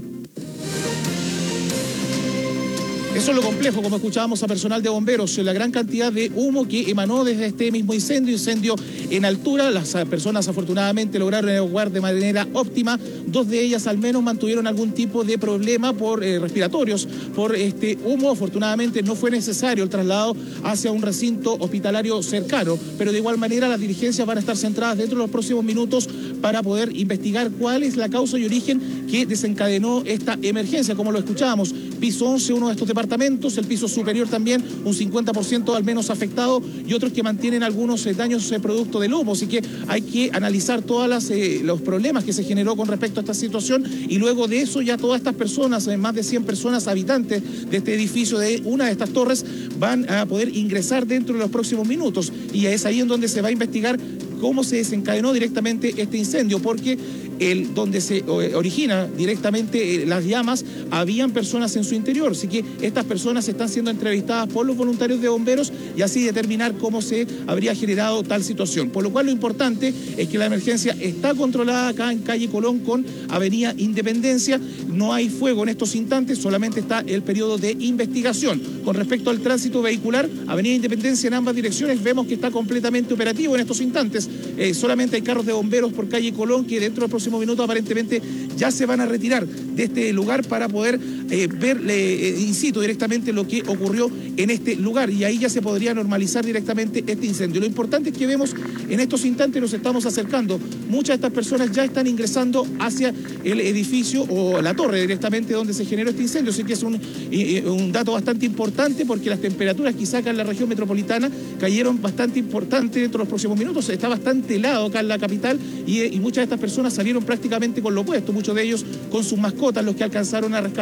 Eso es lo complejo, como escuchábamos a personal de bomberos, la gran cantidad de humo que emanó desde este mismo incendio, incendio en altura. Las personas afortunadamente lograron evacuar de manera óptima. Dos de ellas al menos mantuvieron algún tipo de problema por eh, respiratorios, por este humo. Afortunadamente no fue necesario el traslado hacia un recinto hospitalario cercano, pero de igual manera las diligencias van a estar centradas dentro de los próximos minutos para poder investigar cuál es la causa y origen que desencadenó esta emergencia. Como lo escuchábamos, piso once, uno de estos departamentos, el piso superior también, un cincuenta por ciento al menos afectado, y otros que mantienen algunos eh, daños eh, producto del humo. Así que hay que analizar todos eh, los problemas que se generó con respecto a esta situación, y luego de eso ya todas estas personas, eh, más de cien personas habitantes de este edificio, de una de estas torres, van a poder ingresar dentro de los próximos minutos, y es ahí en donde se va a investigar cómo se desencadenó directamente este incendio, porque el, donde se origina directamente las llamas, habían personas en su interior, así que estas personas están siendo entrevistadas por los voluntarios de bomberos y así determinar cómo se habría generado tal situación. Por lo cual lo importante es que la emergencia está controlada acá en calle Colón con avenida Independencia. No hay fuego en estos instantes, solamente está el periodo de investigación. Con respecto al tránsito vehicular, avenida Independencia en ambas direcciones vemos que está completamente operativo en estos instantes. Eh, solamente hay carros de bomberos por calle Colón que dentro del próximo minuto aparentemente ya se van a retirar de este lugar para poder eh, ver eh, in situ directamente lo que ocurrió en este lugar, y ahí ya se podría normalizar directamente este incendio. Lo importante es que vemos en estos instantes, nos estamos acercando, muchas de estas personas ya están ingresando hacia el edificio o la torre directamente donde se generó este incendio, así que es un, eh, un dato bastante importante, porque las temperaturas quizá acá en la región metropolitana cayeron bastante importante dentro de los próximos minutos. Está bastante helado acá en la capital y, y muchas de estas personas salieron prácticamente con lo opuesto, muchos de ellos con sus mascotas, los que alcanzaron a rescatar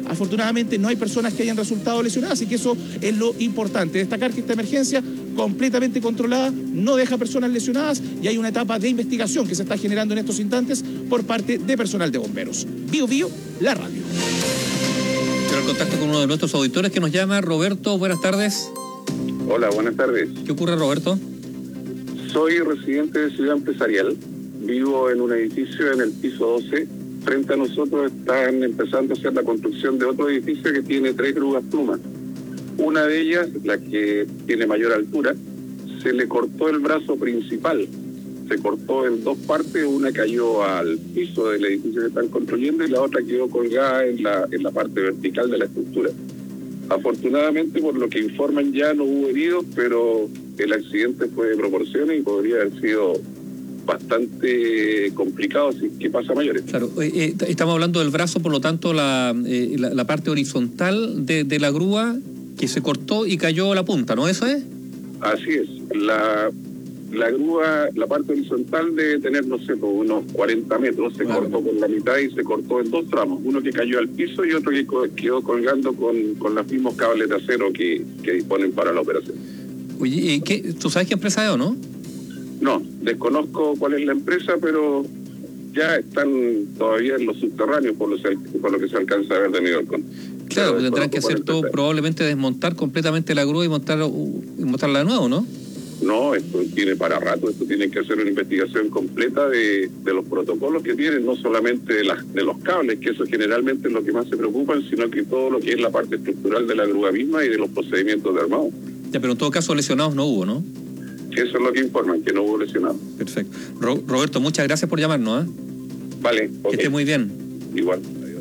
Afortunadamente no hay personas que hayan resultado lesionadas, así que eso es lo importante. Destacar que esta emergencia completamente controlada no deja personas lesionadas y hay una etapa de investigación que se está generando en estos instantes por parte de personal de bomberos. Bio Bio, la radio. Quiero el contacto con uno de nuestros auditores que nos llama. Roberto, buenas tardes. Hola, buenas tardes. ¿Qué ocurre, Roberto? Soy residente de Ciudad Empresarial. Vivo en un edificio en el piso doce. Frente a nosotros están empezando a hacer la construcción de otro edificio que tiene tres grúas plumas. Una de ellas, la que tiene mayor altura, se le cortó el brazo principal. Se cortó en dos partes, una cayó al piso del edificio que están construyendo y la otra quedó colgada en la, en la parte vertical de la estructura. Afortunadamente, por lo que informan, ya no hubo heridos, pero el accidente fue de proporciones y podría haber sido bastante complicado si que pasa a mayores. Claro, eh, estamos hablando del brazo, por lo tanto la, eh, la, la parte horizontal de, de la grúa que se cortó y cayó la punta, ¿no? ¿Eso es? Así es. La, la grúa, la parte horizontal debe tener, no sé, unos cuarenta metros, se claro. cortó por la mitad y se cortó en dos tramos, uno que cayó al piso y otro que quedó colgando con, con los mismos cables de acero que, que disponen para la operación. Oye, ¿qué, ¿tú sabes qué empresa es o no? No, desconozco cuál es la empresa, pero ya están todavía en los subterráneos por lo, por lo que se alcanza a ver de mi balcón. Claro, pero tendrán que hacer todo, probablemente desmontar completamente la grúa y montar y montarla de nuevo, ¿no? No, esto tiene para rato, esto tiene que hacer una investigación completa de, de los protocolos que tienen, no solamente de, las, de los cables, que eso generalmente es lo que más se preocupan, sino que todo lo que es la parte estructural de la grúa misma y de los procedimientos de armado. Ya, pero en todo caso lesionados no hubo, ¿no? Eso es lo que informan, que no hubo lesionados. Perfecto. Ro Roberto, muchas gracias por llamarnos, ¿eh? Vale, okay. Que esté muy bien. Igual.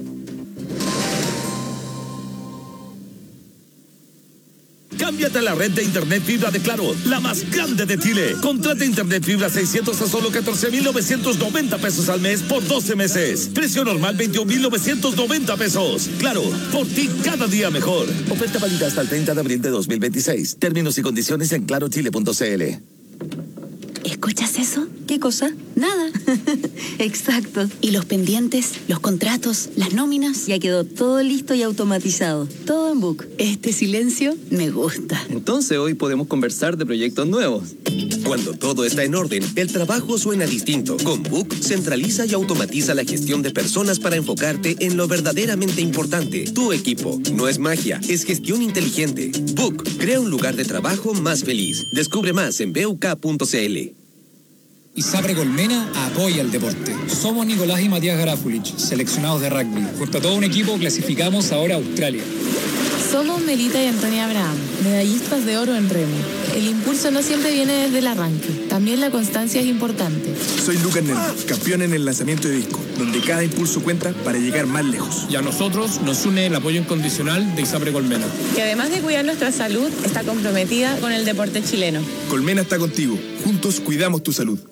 Cámbiate a la red de internet fibra de Claro, la más grande de Chile. Contrata internet fibra seiscientos a solo catorce mil novecientos noventa pesos al mes por doce meses. Precio normal veintiún mil novecientos noventa pesos. Claro, por ti cada día mejor. Oferta válida hasta el treinta de abril de dos mil veintiséis. Términos y condiciones en claro chile punto c l. ¿Escuchas eso? ¿Qué cosa? Nada. Exacto. Y los pendientes, los contratos, las nóminas, ya quedó todo listo y automatizado. Todo en Book. Este silencio me gusta. Entonces hoy podemos conversar de proyectos nuevos. Cuando todo está en orden, el trabajo suena distinto. Con Book, centraliza y automatiza la gestión de personas para enfocarte en lo verdaderamente importante. Tu equipo. No es magia, es gestión inteligente. Book, crea un lugar de trabajo más feliz. Descubre más en b u k punto c l. ISAPRE Colmena apoya el deporte. Somos Nicolás y Matías Garafulich, seleccionados de rugby. Junto a todo un equipo clasificamos ahora a Australia. Somos Melita y Antonia Abraham, medallistas de oro en remo. El impulso no siempre viene desde el arranque, también la constancia es importante. Soy Lucas Nel, campeón en el lanzamiento de disco, donde cada impulso cuenta para llegar más lejos. Y a nosotros nos une el apoyo incondicional de ISAPRE Colmena, que además de cuidar nuestra salud, está comprometida con el deporte chileno. Colmena está contigo, juntos cuidamos tu salud.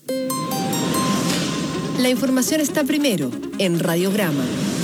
La información está primero en Radiograma.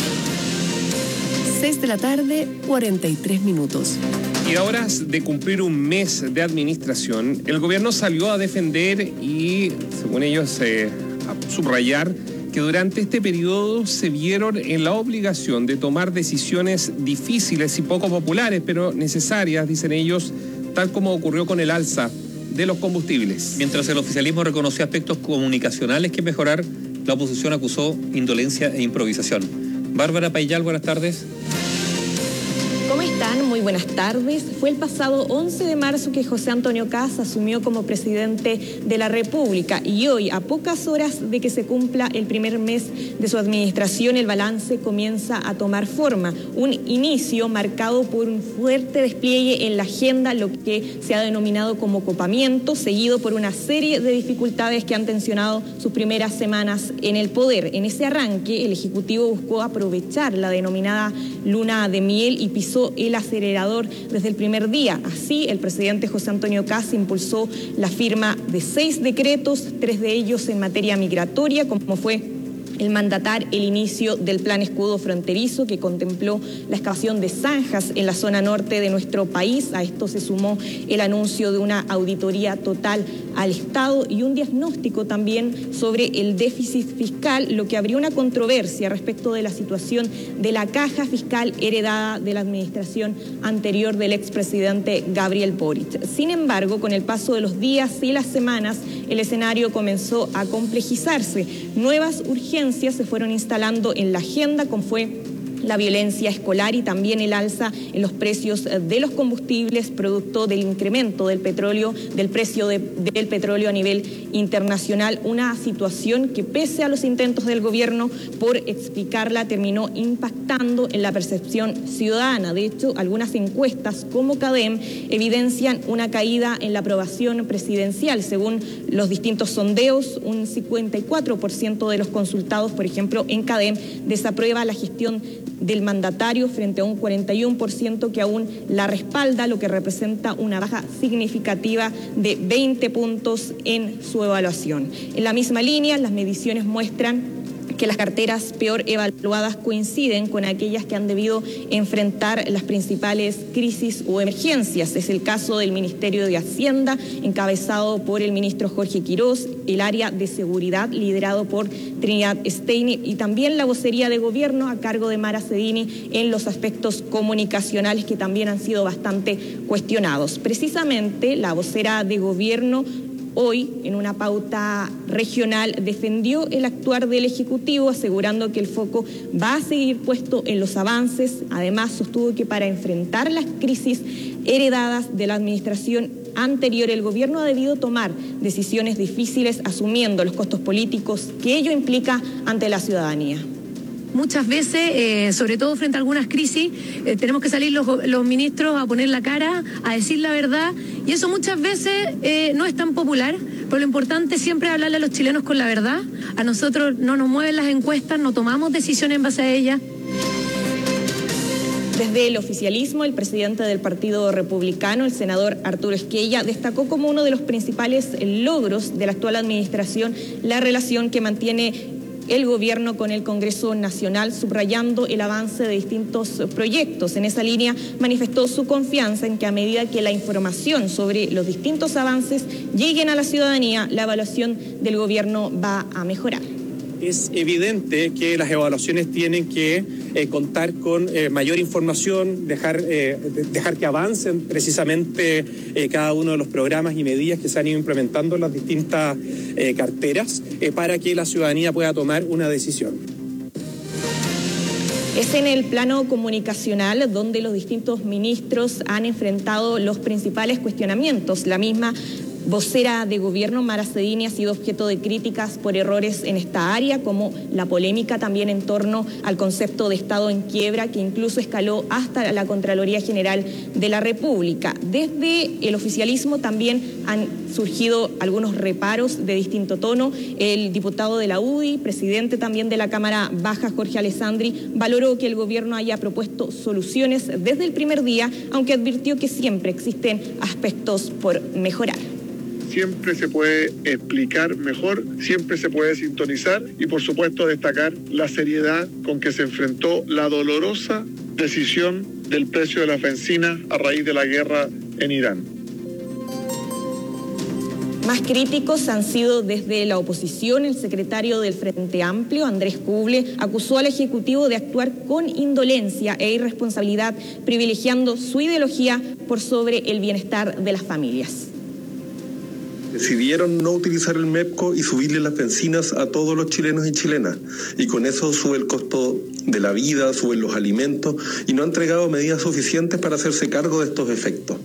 seis de la tarde, cuarenta y tres minutos. Y a horas de cumplir un mes de administración, el gobierno salió a defender y, según ellos, eh, a subrayar que durante este periodo se vieron en la obligación de tomar decisiones difíciles y poco populares, pero necesarias, dicen ellos, tal como ocurrió con el alza de los combustibles. Mientras el oficialismo reconoció aspectos comunicacionales que mejorar, la oposición acusó indolencia e improvisación. Bárbara Payal, buenas tardes. ¿Cómo están? Muy buenas tardes. Fue el pasado once de marzo que José Antonio Kast asumió como presidente de la República y hoy, a pocas horas de que se cumpla el primer mes de su administración, el balance comienza a tomar forma. Un inicio marcado por un fuerte despliegue en la agenda, lo que se ha denominado como copamiento, seguido por una serie de dificultades que han tensionado sus primeras semanas en el poder. En ese arranque, el Ejecutivo buscó aprovechar la denominada luna de miel y pisó el acelerador desde el primer día. Así, el presidente José Antonio Kast impulsó la firma de seis decretos, tres de ellos en materia migratoria, como fue el mandatar el inicio del Plan Escudo Fronterizo, que contempló la excavación de zanjas en la zona norte de nuestro país. A esto se sumó el anuncio de una auditoría total al Estado y un diagnóstico también sobre el déficit fiscal, lo que abrió una controversia respecto de la situación de la caja fiscal heredada de la administración anterior del expresidente Gabriel Boric. Sin embargo, con el paso de los días y las semanas, el escenario comenzó a complejizarse. Nuevas urgencias se fueron instalando en la agenda, como fue la violencia escolar y también el alza en los precios de los combustibles producto del incremento del petróleo, del precio de, del petróleo a nivel internacional, una situación que pese a los intentos del gobierno por explicarla terminó impactando en la percepción ciudadana. De hecho, algunas encuestas como CADEM evidencian una caída en la aprobación presidencial. Según los distintos sondeos, un cincuenta y cuatro por ciento de los consultados, por ejemplo, en CADEM, desaprueba la gestión del mandatario frente a un cuarenta y uno por ciento que aún la respalda, lo que representa una baja significativa de veinte puntos en su evaluación. En la misma línea, las mediciones muestran que las carteras peor evaluadas coinciden con aquellas que han debido enfrentar las principales crisis o emergencias. Es el caso del Ministerio de Hacienda, encabezado por el ministro Jorge Quirós, el área de seguridad, liderado por Trinidad Steiner, y también la vocería de gobierno a cargo de Mara Cedini en los aspectos comunicacionales, que también han sido bastante cuestionados. Precisamente, la vocera de gobierno hoy, en una pauta regional, defendió el actuar del Ejecutivo, asegurando que el foco va a seguir puesto en los avances. Además, sostuvo que para enfrentar las crisis heredadas de la administración anterior, el gobierno ha debido tomar decisiones difíciles, asumiendo los costos políticos que ello implica ante la ciudadanía. Muchas veces, eh, sobre todo frente a algunas crisis, eh, tenemos que salir los, los ministros a poner la cara, a decir la verdad, y eso muchas veces eh, no es tan popular, pero lo importante siempre es hablarle a los chilenos con la verdad. A nosotros no nos mueven las encuestas, no tomamos decisiones en base a ellas. Desde el oficialismo, el presidente del Partido Republicano, el senador Arturo Esquella, destacó como uno de los principales logros de la actual administración la relación que mantiene el gobierno con el Congreso Nacional, subrayando el avance de distintos proyectos. En esa línea manifestó su confianza en que a medida que la información sobre los distintos avances lleguen a la ciudadanía, la evaluación del gobierno va a mejorar. Es evidente que las evaluaciones tienen que eh, contar con eh, mayor información, dejar, eh, dejar que avancen precisamente eh, cada uno de los programas y medidas que se han ido implementando en las distintas eh, carteras eh, para que la ciudadanía pueda tomar una decisión. Es en el plano comunicacional donde los distintos ministros han enfrentado los principales cuestionamientos. La misma vocera de gobierno, Mara Cedini, ha sido objeto de críticas por errores en esta área, como la polémica también en torno al concepto de Estado en quiebra, que incluso escaló hasta la Contraloría General de la República. Desde el oficialismo también han surgido algunos reparos de distinto tono. El diputado de la U D I, presidente también de la Cámara Baja, Jorge Alessandri, valoró que el gobierno haya propuesto soluciones desde el primer día, aunque advirtió que siempre existen aspectos por mejorar. Siempre se puede explicar mejor, siempre se puede sintonizar y por supuesto destacar la seriedad con que se enfrentó la dolorosa decisión del precio de la bencina a raíz de la guerra en Irán. Más críticos han sido desde la oposición. El secretario del Frente Amplio, Andrés Kuble, acusó al Ejecutivo de actuar con indolencia e irresponsabilidad, privilegiando su ideología por sobre el bienestar de las familias. Decidieron no utilizar el MEPCO y subirle las bencinas a todos los chilenos y chilenas. Y con eso sube el costo de la vida, suben los alimentos y no han entregado medidas suficientes para hacerse cargo de estos efectos.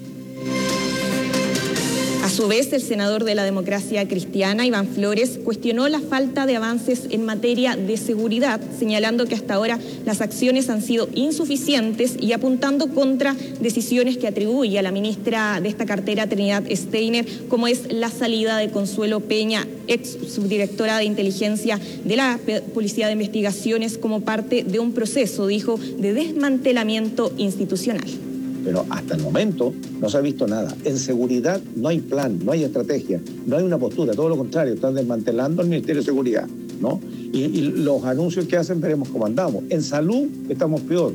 A su vez, el senador de la Democracia Cristiana, Iván Flores, cuestionó la falta de avances en materia de seguridad, señalando que hasta ahora las acciones han sido insuficientes y apuntando contra decisiones que atribuye a la ministra de esta cartera, Trinidad Steiner, como es la salida de Consuelo Peña, ex subdirectora de inteligencia de la Policía de Investigaciones, como parte de un proceso, dijo, de desmantelamiento institucional. Pero hasta el momento no se ha visto nada. En seguridad no hay plan, no hay estrategia, no hay una postura, todo lo contrario, están desmantelando el Ministerio de Seguridad, ¿no? y, y los anuncios que hacen veremos cómo andamos. En salud estamos peor.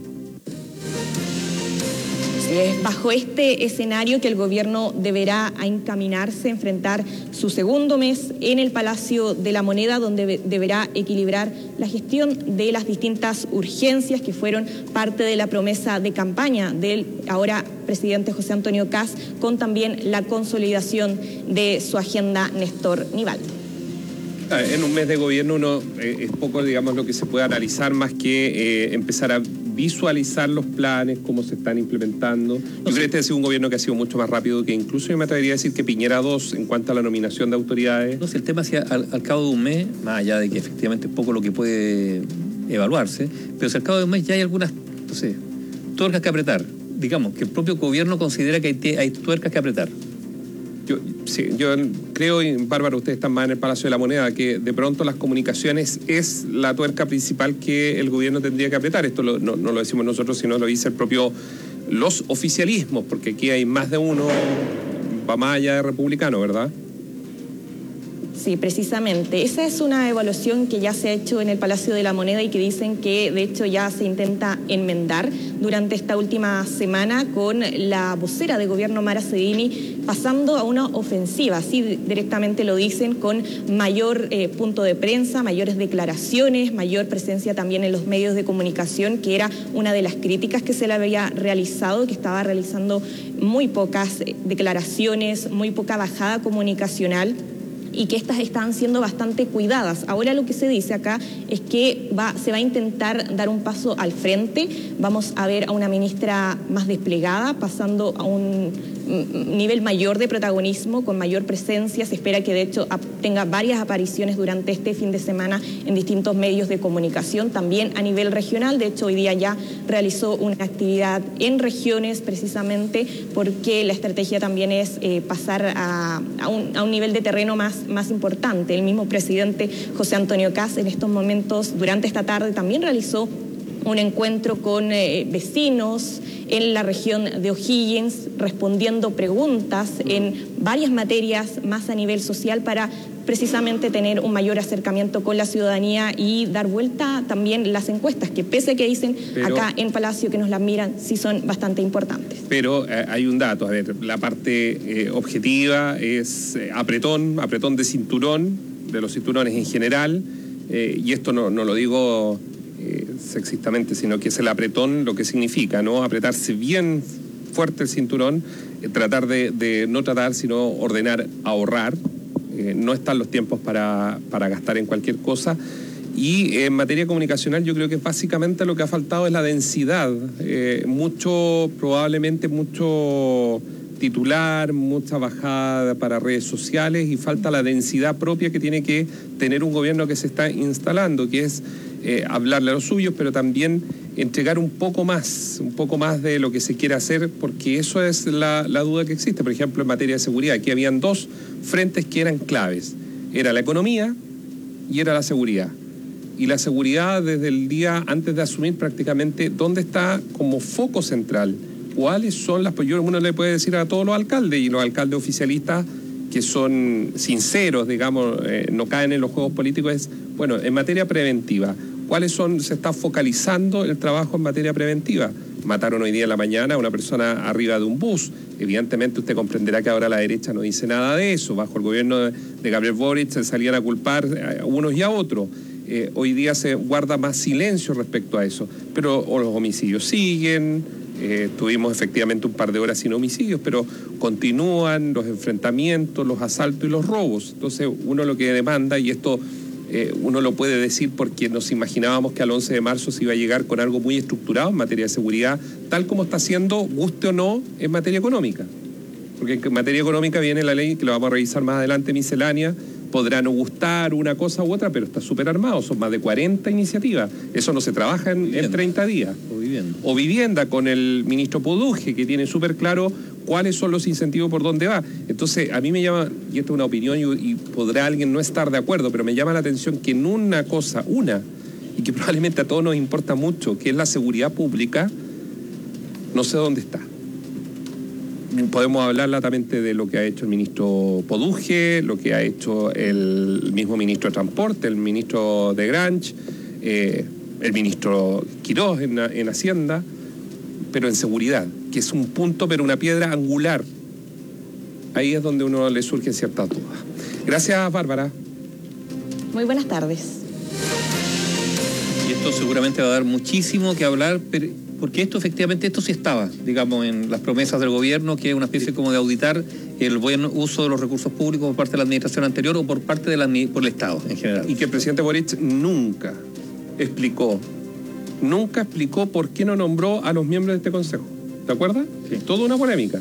Es bajo este escenario que el gobierno deberá encaminarse a enfrentar su segundo mes en el Palacio de la Moneda, donde deberá equilibrar la gestión de las distintas urgencias que fueron parte de la promesa de campaña del ahora presidente José Antonio Kast, con también la consolidación de su agenda Néstor Nivaldo. En un mes de gobierno uno eh, es poco, digamos, lo que se puede analizar más que eh, empezar a visualizar los planes, cómo se están implementando. Yo creo que este ha sido un gobierno que ha sido mucho más rápido que incluso yo me atrevería a decir que Piñera dos en cuanto a la nominación de autoridades. No sé, el tema es al, al cabo de un mes, más allá de que efectivamente es poco lo que puede evaluarse, pero si al cabo de un mes ya hay algunas, no sé, tuercas que apretar. Digamos que el propio gobierno considera que hay, hay tuercas que apretar. Yo, sí, yo creo, y Bárbara, ustedes están más en el Palacio de la Moneda, que de pronto las comunicaciones es la tuerca principal que el gobierno tendría que apretar. Esto lo, no, no lo decimos nosotros, sino lo dice el propio, los oficialismos, porque aquí hay más de uno, va más allá de republicano, ¿verdad? Sí, precisamente. Esa es una evaluación que ya se ha hecho en el Palacio de la Moneda y que dicen que de hecho ya se intenta enmendar durante esta última semana con la vocera de gobierno Mara Sedini pasando a una ofensiva, así directamente lo dicen, con mayor eh, punto de prensa, mayores declaraciones, mayor presencia también en los medios de comunicación, que era una de las críticas que se le había realizado, que estaba realizando muy pocas declaraciones, muy poca bajada comunicacional, y que estas están siendo bastante cuidadas. Ahora lo que se dice acá es que va, se va a intentar dar un paso al frente. Vamos a ver a una ministra más desplegada, pasando a un nivel mayor de protagonismo, con mayor presencia. Se espera que de hecho tenga varias apariciones durante este fin de semana en distintos medios de comunicación, también a nivel regional. De hecho, hoy día ya realizó una actividad en regiones, precisamente porque la estrategia también es eh, pasar a, a, un, a un nivel de terreno más, más importante. El mismo presidente José Antonio Kast en estos momentos, durante esta tarde, también realizó un encuentro con eh, vecinos en la región de O'Higgins, respondiendo preguntas en varias materias más a nivel social para precisamente tener un mayor acercamiento con la ciudadanía y dar vuelta también las encuestas, que pese a que dicen pero, acá en Palacio que nos las miran, sí son bastante importantes. Pero eh, hay un dato, a ver, la parte eh, objetiva es eh, apretón, apretón de cinturón, de los cinturones en general, eh, y esto no, no lo digo Eh, sexistamente, sino que es el apretón lo que significa, ¿no? Apretarse bien fuerte el cinturón, eh, tratar de, de no tratar, sino ordenar, ahorrar, eh, no están los tiempos para, para gastar en cualquier cosa. Y eh, en materia comunicacional yo creo que básicamente lo que ha faltado es la densidad, eh, mucho, probablemente mucho titular, mucha bajada para redes sociales, y falta la densidad propia que tiene que tener un gobierno que se está instalando, que es Eh, hablarle a los suyos, pero también entregar un poco más, un poco más de lo que se quiere hacer, porque eso es la, la duda que existe. Por ejemplo, en materia de seguridad, aquí habían dos frentes que eran claves. Era la economía y era la seguridad. Y la seguridad, desde el día antes de asumir prácticamente, ¿dónde está como foco central? ¿Cuáles son las...? Pues yo, uno le puede decir a todos los alcaldes, y los alcaldes oficialistas que son sinceros, digamos, eh, no caen en los juegos políticos, es, bueno, en materia preventiva, ¿cuáles son, se está focalizando el trabajo en materia preventiva? Mataron hoy día en la mañana a una persona arriba de un bus. Evidentemente usted comprenderá que ahora la derecha no dice nada de eso. Bajo el gobierno de, de Gabriel Boric se salían a culpar a unos y a otros. Eh, hoy día se guarda más silencio respecto a eso. Pero o los homicidios siguen, eh, tuvimos efectivamente un par de horas sin homicidios, pero continúan los enfrentamientos, los asaltos y los robos. Entonces uno lo que demanda, y esto eh, uno lo puede decir porque nos imaginábamos que al once de marzo se iba a llegar con algo muy estructurado en materia de seguridad, tal como está haciendo, guste o no, en materia económica. Porque en materia económica viene la ley, que lo vamos a revisar más adelante, miscelánea, podrá no gustar una cosa u otra, pero está súper armado, son más de cuarenta iniciativas. Eso no se trabaja en, en treinta días. O vivienda. O vivienda, con el ministro Poduje, que tiene súper claro cuáles son los incentivos por dónde va. Entonces, a mí me llama, y esto es una opinión, y, y podrá alguien no estar de acuerdo, pero me llama la atención que en una cosa, una, y que probablemente a todos nos importa mucho, que es la seguridad pública, no sé dónde está. podemos hablar latamente de lo que ha hecho el ministro Poduje, lo que ha hecho el mismo ministro de Transporte, el ministro de Granch, eh, el ministro Quirós en, en Hacienda, pero en seguridad, que es un punto, pero una piedra angular. Ahí es donde uno le surgen ciertas dudas. Gracias, Bárbara. Muy buenas tardes. Y esto seguramente va a dar muchísimo que hablar, pero, porque esto efectivamente, esto sí estaba, digamos, en las promesas del gobierno, que es una especie como de auditar el buen uso de los recursos públicos por parte de la administración anterior o por parte de la, por el Estado en general. Y que el presidente Boric nunca explicó, nunca explicó por qué no nombró a los miembros de este consejo. ¿Te acuerdas? Sí. Toda una polémica.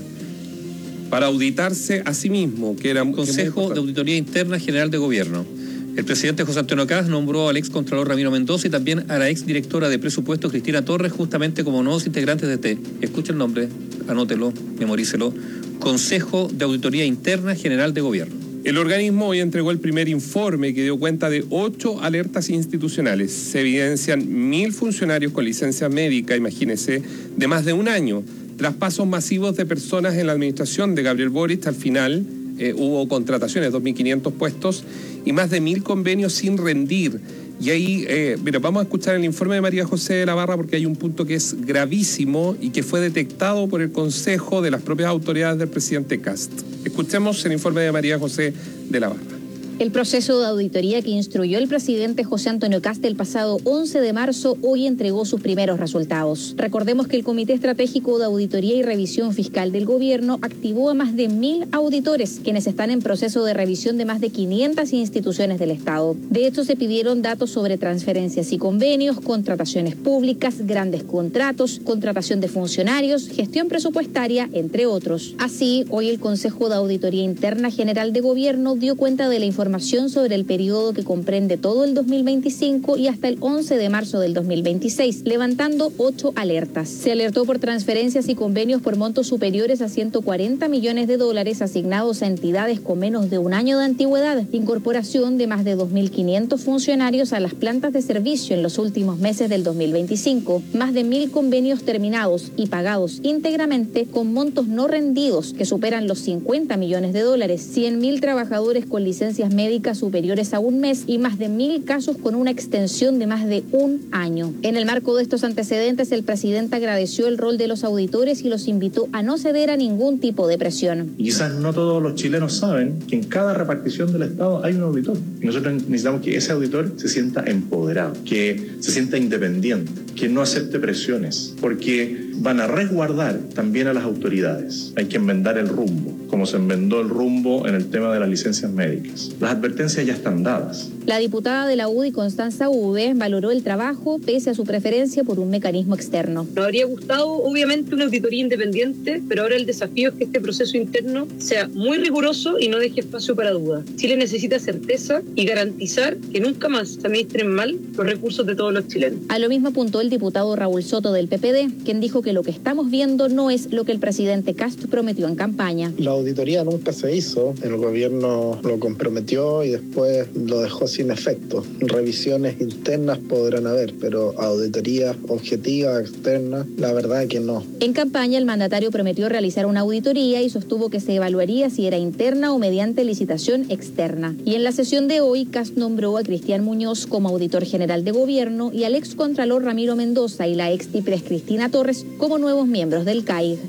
Para auditarse a sí mismo, que era un Consejo de Auditoría Interna General de Gobierno. El presidente José Antonio Caz nombró al ex contralor Ramiro Mendoza y también a la ex directora de presupuesto Cristina Torres justamente como nuevos integrantes de este. Escucha el nombre, anótelo, memorícelo. Consejo de Auditoría Interna General de Gobierno. El organismo hoy entregó el primer informe que dio cuenta de ocho alertas institucionales. Se evidencian mil funcionarios con licencia médica, imagínense, de más de un año. Traspasos masivos de personas en la administración de Gabriel Boric. Al final eh, hubo contrataciones, dos mil quinientos puestos y más de mil convenios sin rendir. Y ahí, eh, mira, vamos a escuchar el informe de María José de la Barra porque hay un punto que es gravísimo y que fue detectado por el Consejo de las propias autoridades del presidente Kast. Escuchemos el informe de María José de la Barra. El proceso de auditoría que instruyó el presidente José Antonio Kast el pasado once de marzo hoy entregó sus primeros resultados. Recordemos que el Comité Estratégico de Auditoría y Revisión Fiscal del Gobierno activó a más de mil auditores, quienes están en proceso de revisión de más de quinientas instituciones del Estado. De hecho, se pidieron datos sobre transferencias y convenios, contrataciones públicas, grandes contratos, contratación de funcionarios, gestión presupuestaria, entre otros. Así, hoy el Consejo de Auditoría Interna General de Gobierno dio cuenta de la información sobre el periodo que comprende todo el dos mil veinticinco y hasta el once de marzo del dos mil veintiséis, levantando ocho alertas. Se alertó por transferencias y convenios por montos superiores a ciento cuarenta millones de dólares asignados a entidades con menos de un año de antigüedad, incorporación de más de dos mil quinientos funcionarios a las plantas de servicio en los últimos meses del dos mil veinticinco, más de mil convenios terminados y pagados íntegramente con montos no rendidos que superan los cincuenta millones de dólares, cien mil trabajadores con licencias médicas superiores a un mes y más de mil casos con una extensión de más de un año. En el marco de estos antecedentes, el presidente agradeció el rol de los auditores y los invitó a no ceder a ningún tipo de presión. Y quizás no todos los chilenos saben que en cada repartición del Estado hay un auditor. Y nosotros necesitamos que ese auditor se sienta empoderado, que se sienta independiente, que no acepte presiones, porque van a resguardar también a las autoridades. Hay que enmendar el rumbo, como se enmendó el rumbo en el tema de las licencias médicas. Las advertencias ya están dadas. La diputada de la U D I, Constanza Uve, valoró el trabajo pese a su preferencia por un mecanismo externo. Nos habría gustado, obviamente, una auditoría independiente, pero ahora el desafío es que este proceso interno sea muy riguroso y no deje espacio para dudas. Chile necesita certeza y garantizar que nunca más se administren mal los recursos de todos los chilenos. A lo mismo apuntó el diputado Raúl Soto del P P D, quien dijo que lo que estamos viendo no es lo que el presidente Kast prometió en campaña. La auditoría nunca se hizo, el gobierno lo comprometió y después lo dejó sin efecto. Revisiones internas podrán haber, pero auditorías objetivas, externas, la verdad es que no. En campaña, el mandatario prometió realizar una auditoría y sostuvo que se evaluaría si era interna o mediante licitación externa. Y en la sesión de hoy, Kast nombró a Cristian Muñoz como auditor general de gobierno y al ex contralor Ramiro Mendoza y la ex Tipres Cristina Torres como nuevos miembros del C A I G.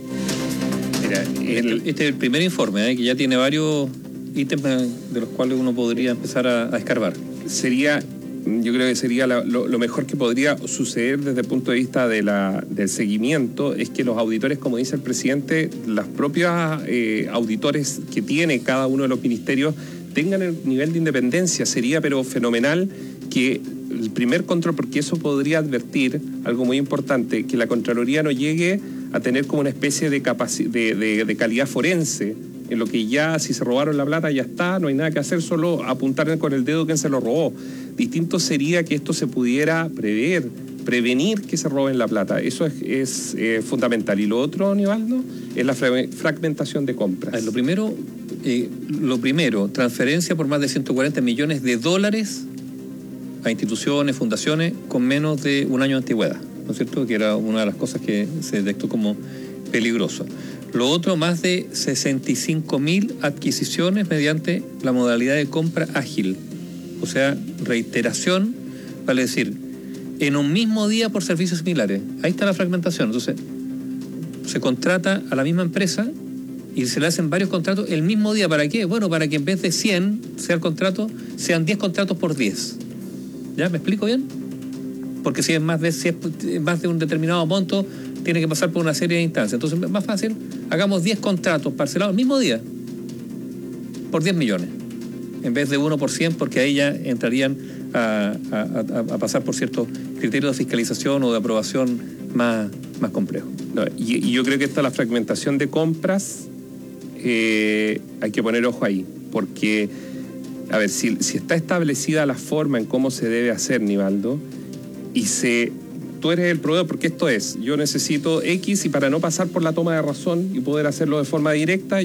Mira, el, este es el primer informe, ¿eh? que ya tiene varios ítems de los cuales uno podría empezar a, a escarbar. Sería, yo creo que sería la, lo, lo mejor que podría suceder desde el punto de vista de la, del seguimiento, es que los auditores, como dice el presidente, las propias eh, auditores que tiene cada uno de los ministerios tengan el nivel de independencia. Sería pero fenomenal que el primer control, porque eso podría advertir algo muy importante, que la Contraloría no llegue a tener como una especie de, capaci- de, de, de calidad forense, en lo que ya si se robaron la plata ya está, no hay nada que hacer, solo apuntar con el dedo quién se lo robó. Distinto sería que esto se pudiera prever, prevenir que se roben la plata. Eso es, es eh, fundamental. Y lo otro, Aníbaldo, es la fra- fragmentación de compras. Ver, lo primero, eh, lo primero, transferencia por más de ciento cuarenta millones de dólares a instituciones, fundaciones con menos de un año de antigüedad, ¿no es cierto? Que era una de las cosas que se detectó como peligroso. Lo otro, más de sesenta y cinco mil adquisiciones mediante la modalidad de compra ágil. O sea, reiteración, vale decir, en un mismo día por servicios similares. Ahí está la fragmentación. Entonces, se contrata a la misma empresa y se le hacen varios contratos el mismo día. ¿Para qué? Bueno, para que en vez de cien sea el contrato, sean diez contratos por diez. ¿Ya? ¿Me explico bien? Porque si es más de, si es más de un determinado monto, tiene que pasar por una serie de instancias. Entonces, es más fácil, hagamos diez contratos parcelados el mismo día por diez millones, en vez de uno por cien, porque ahí ya entrarían a, a, a, a pasar por ciertos criterios de fiscalización o de aprobación más, más complejos. No, y, y yo creo que esta la fragmentación de compras, eh, hay que poner ojo ahí, porque, a ver, si, si está establecida la forma en cómo se debe hacer, Nivaldo, y se... tú eres el proveedor, porque esto es, yo necesito X y para no pasar por la toma de razón y poder hacerlo de forma directa,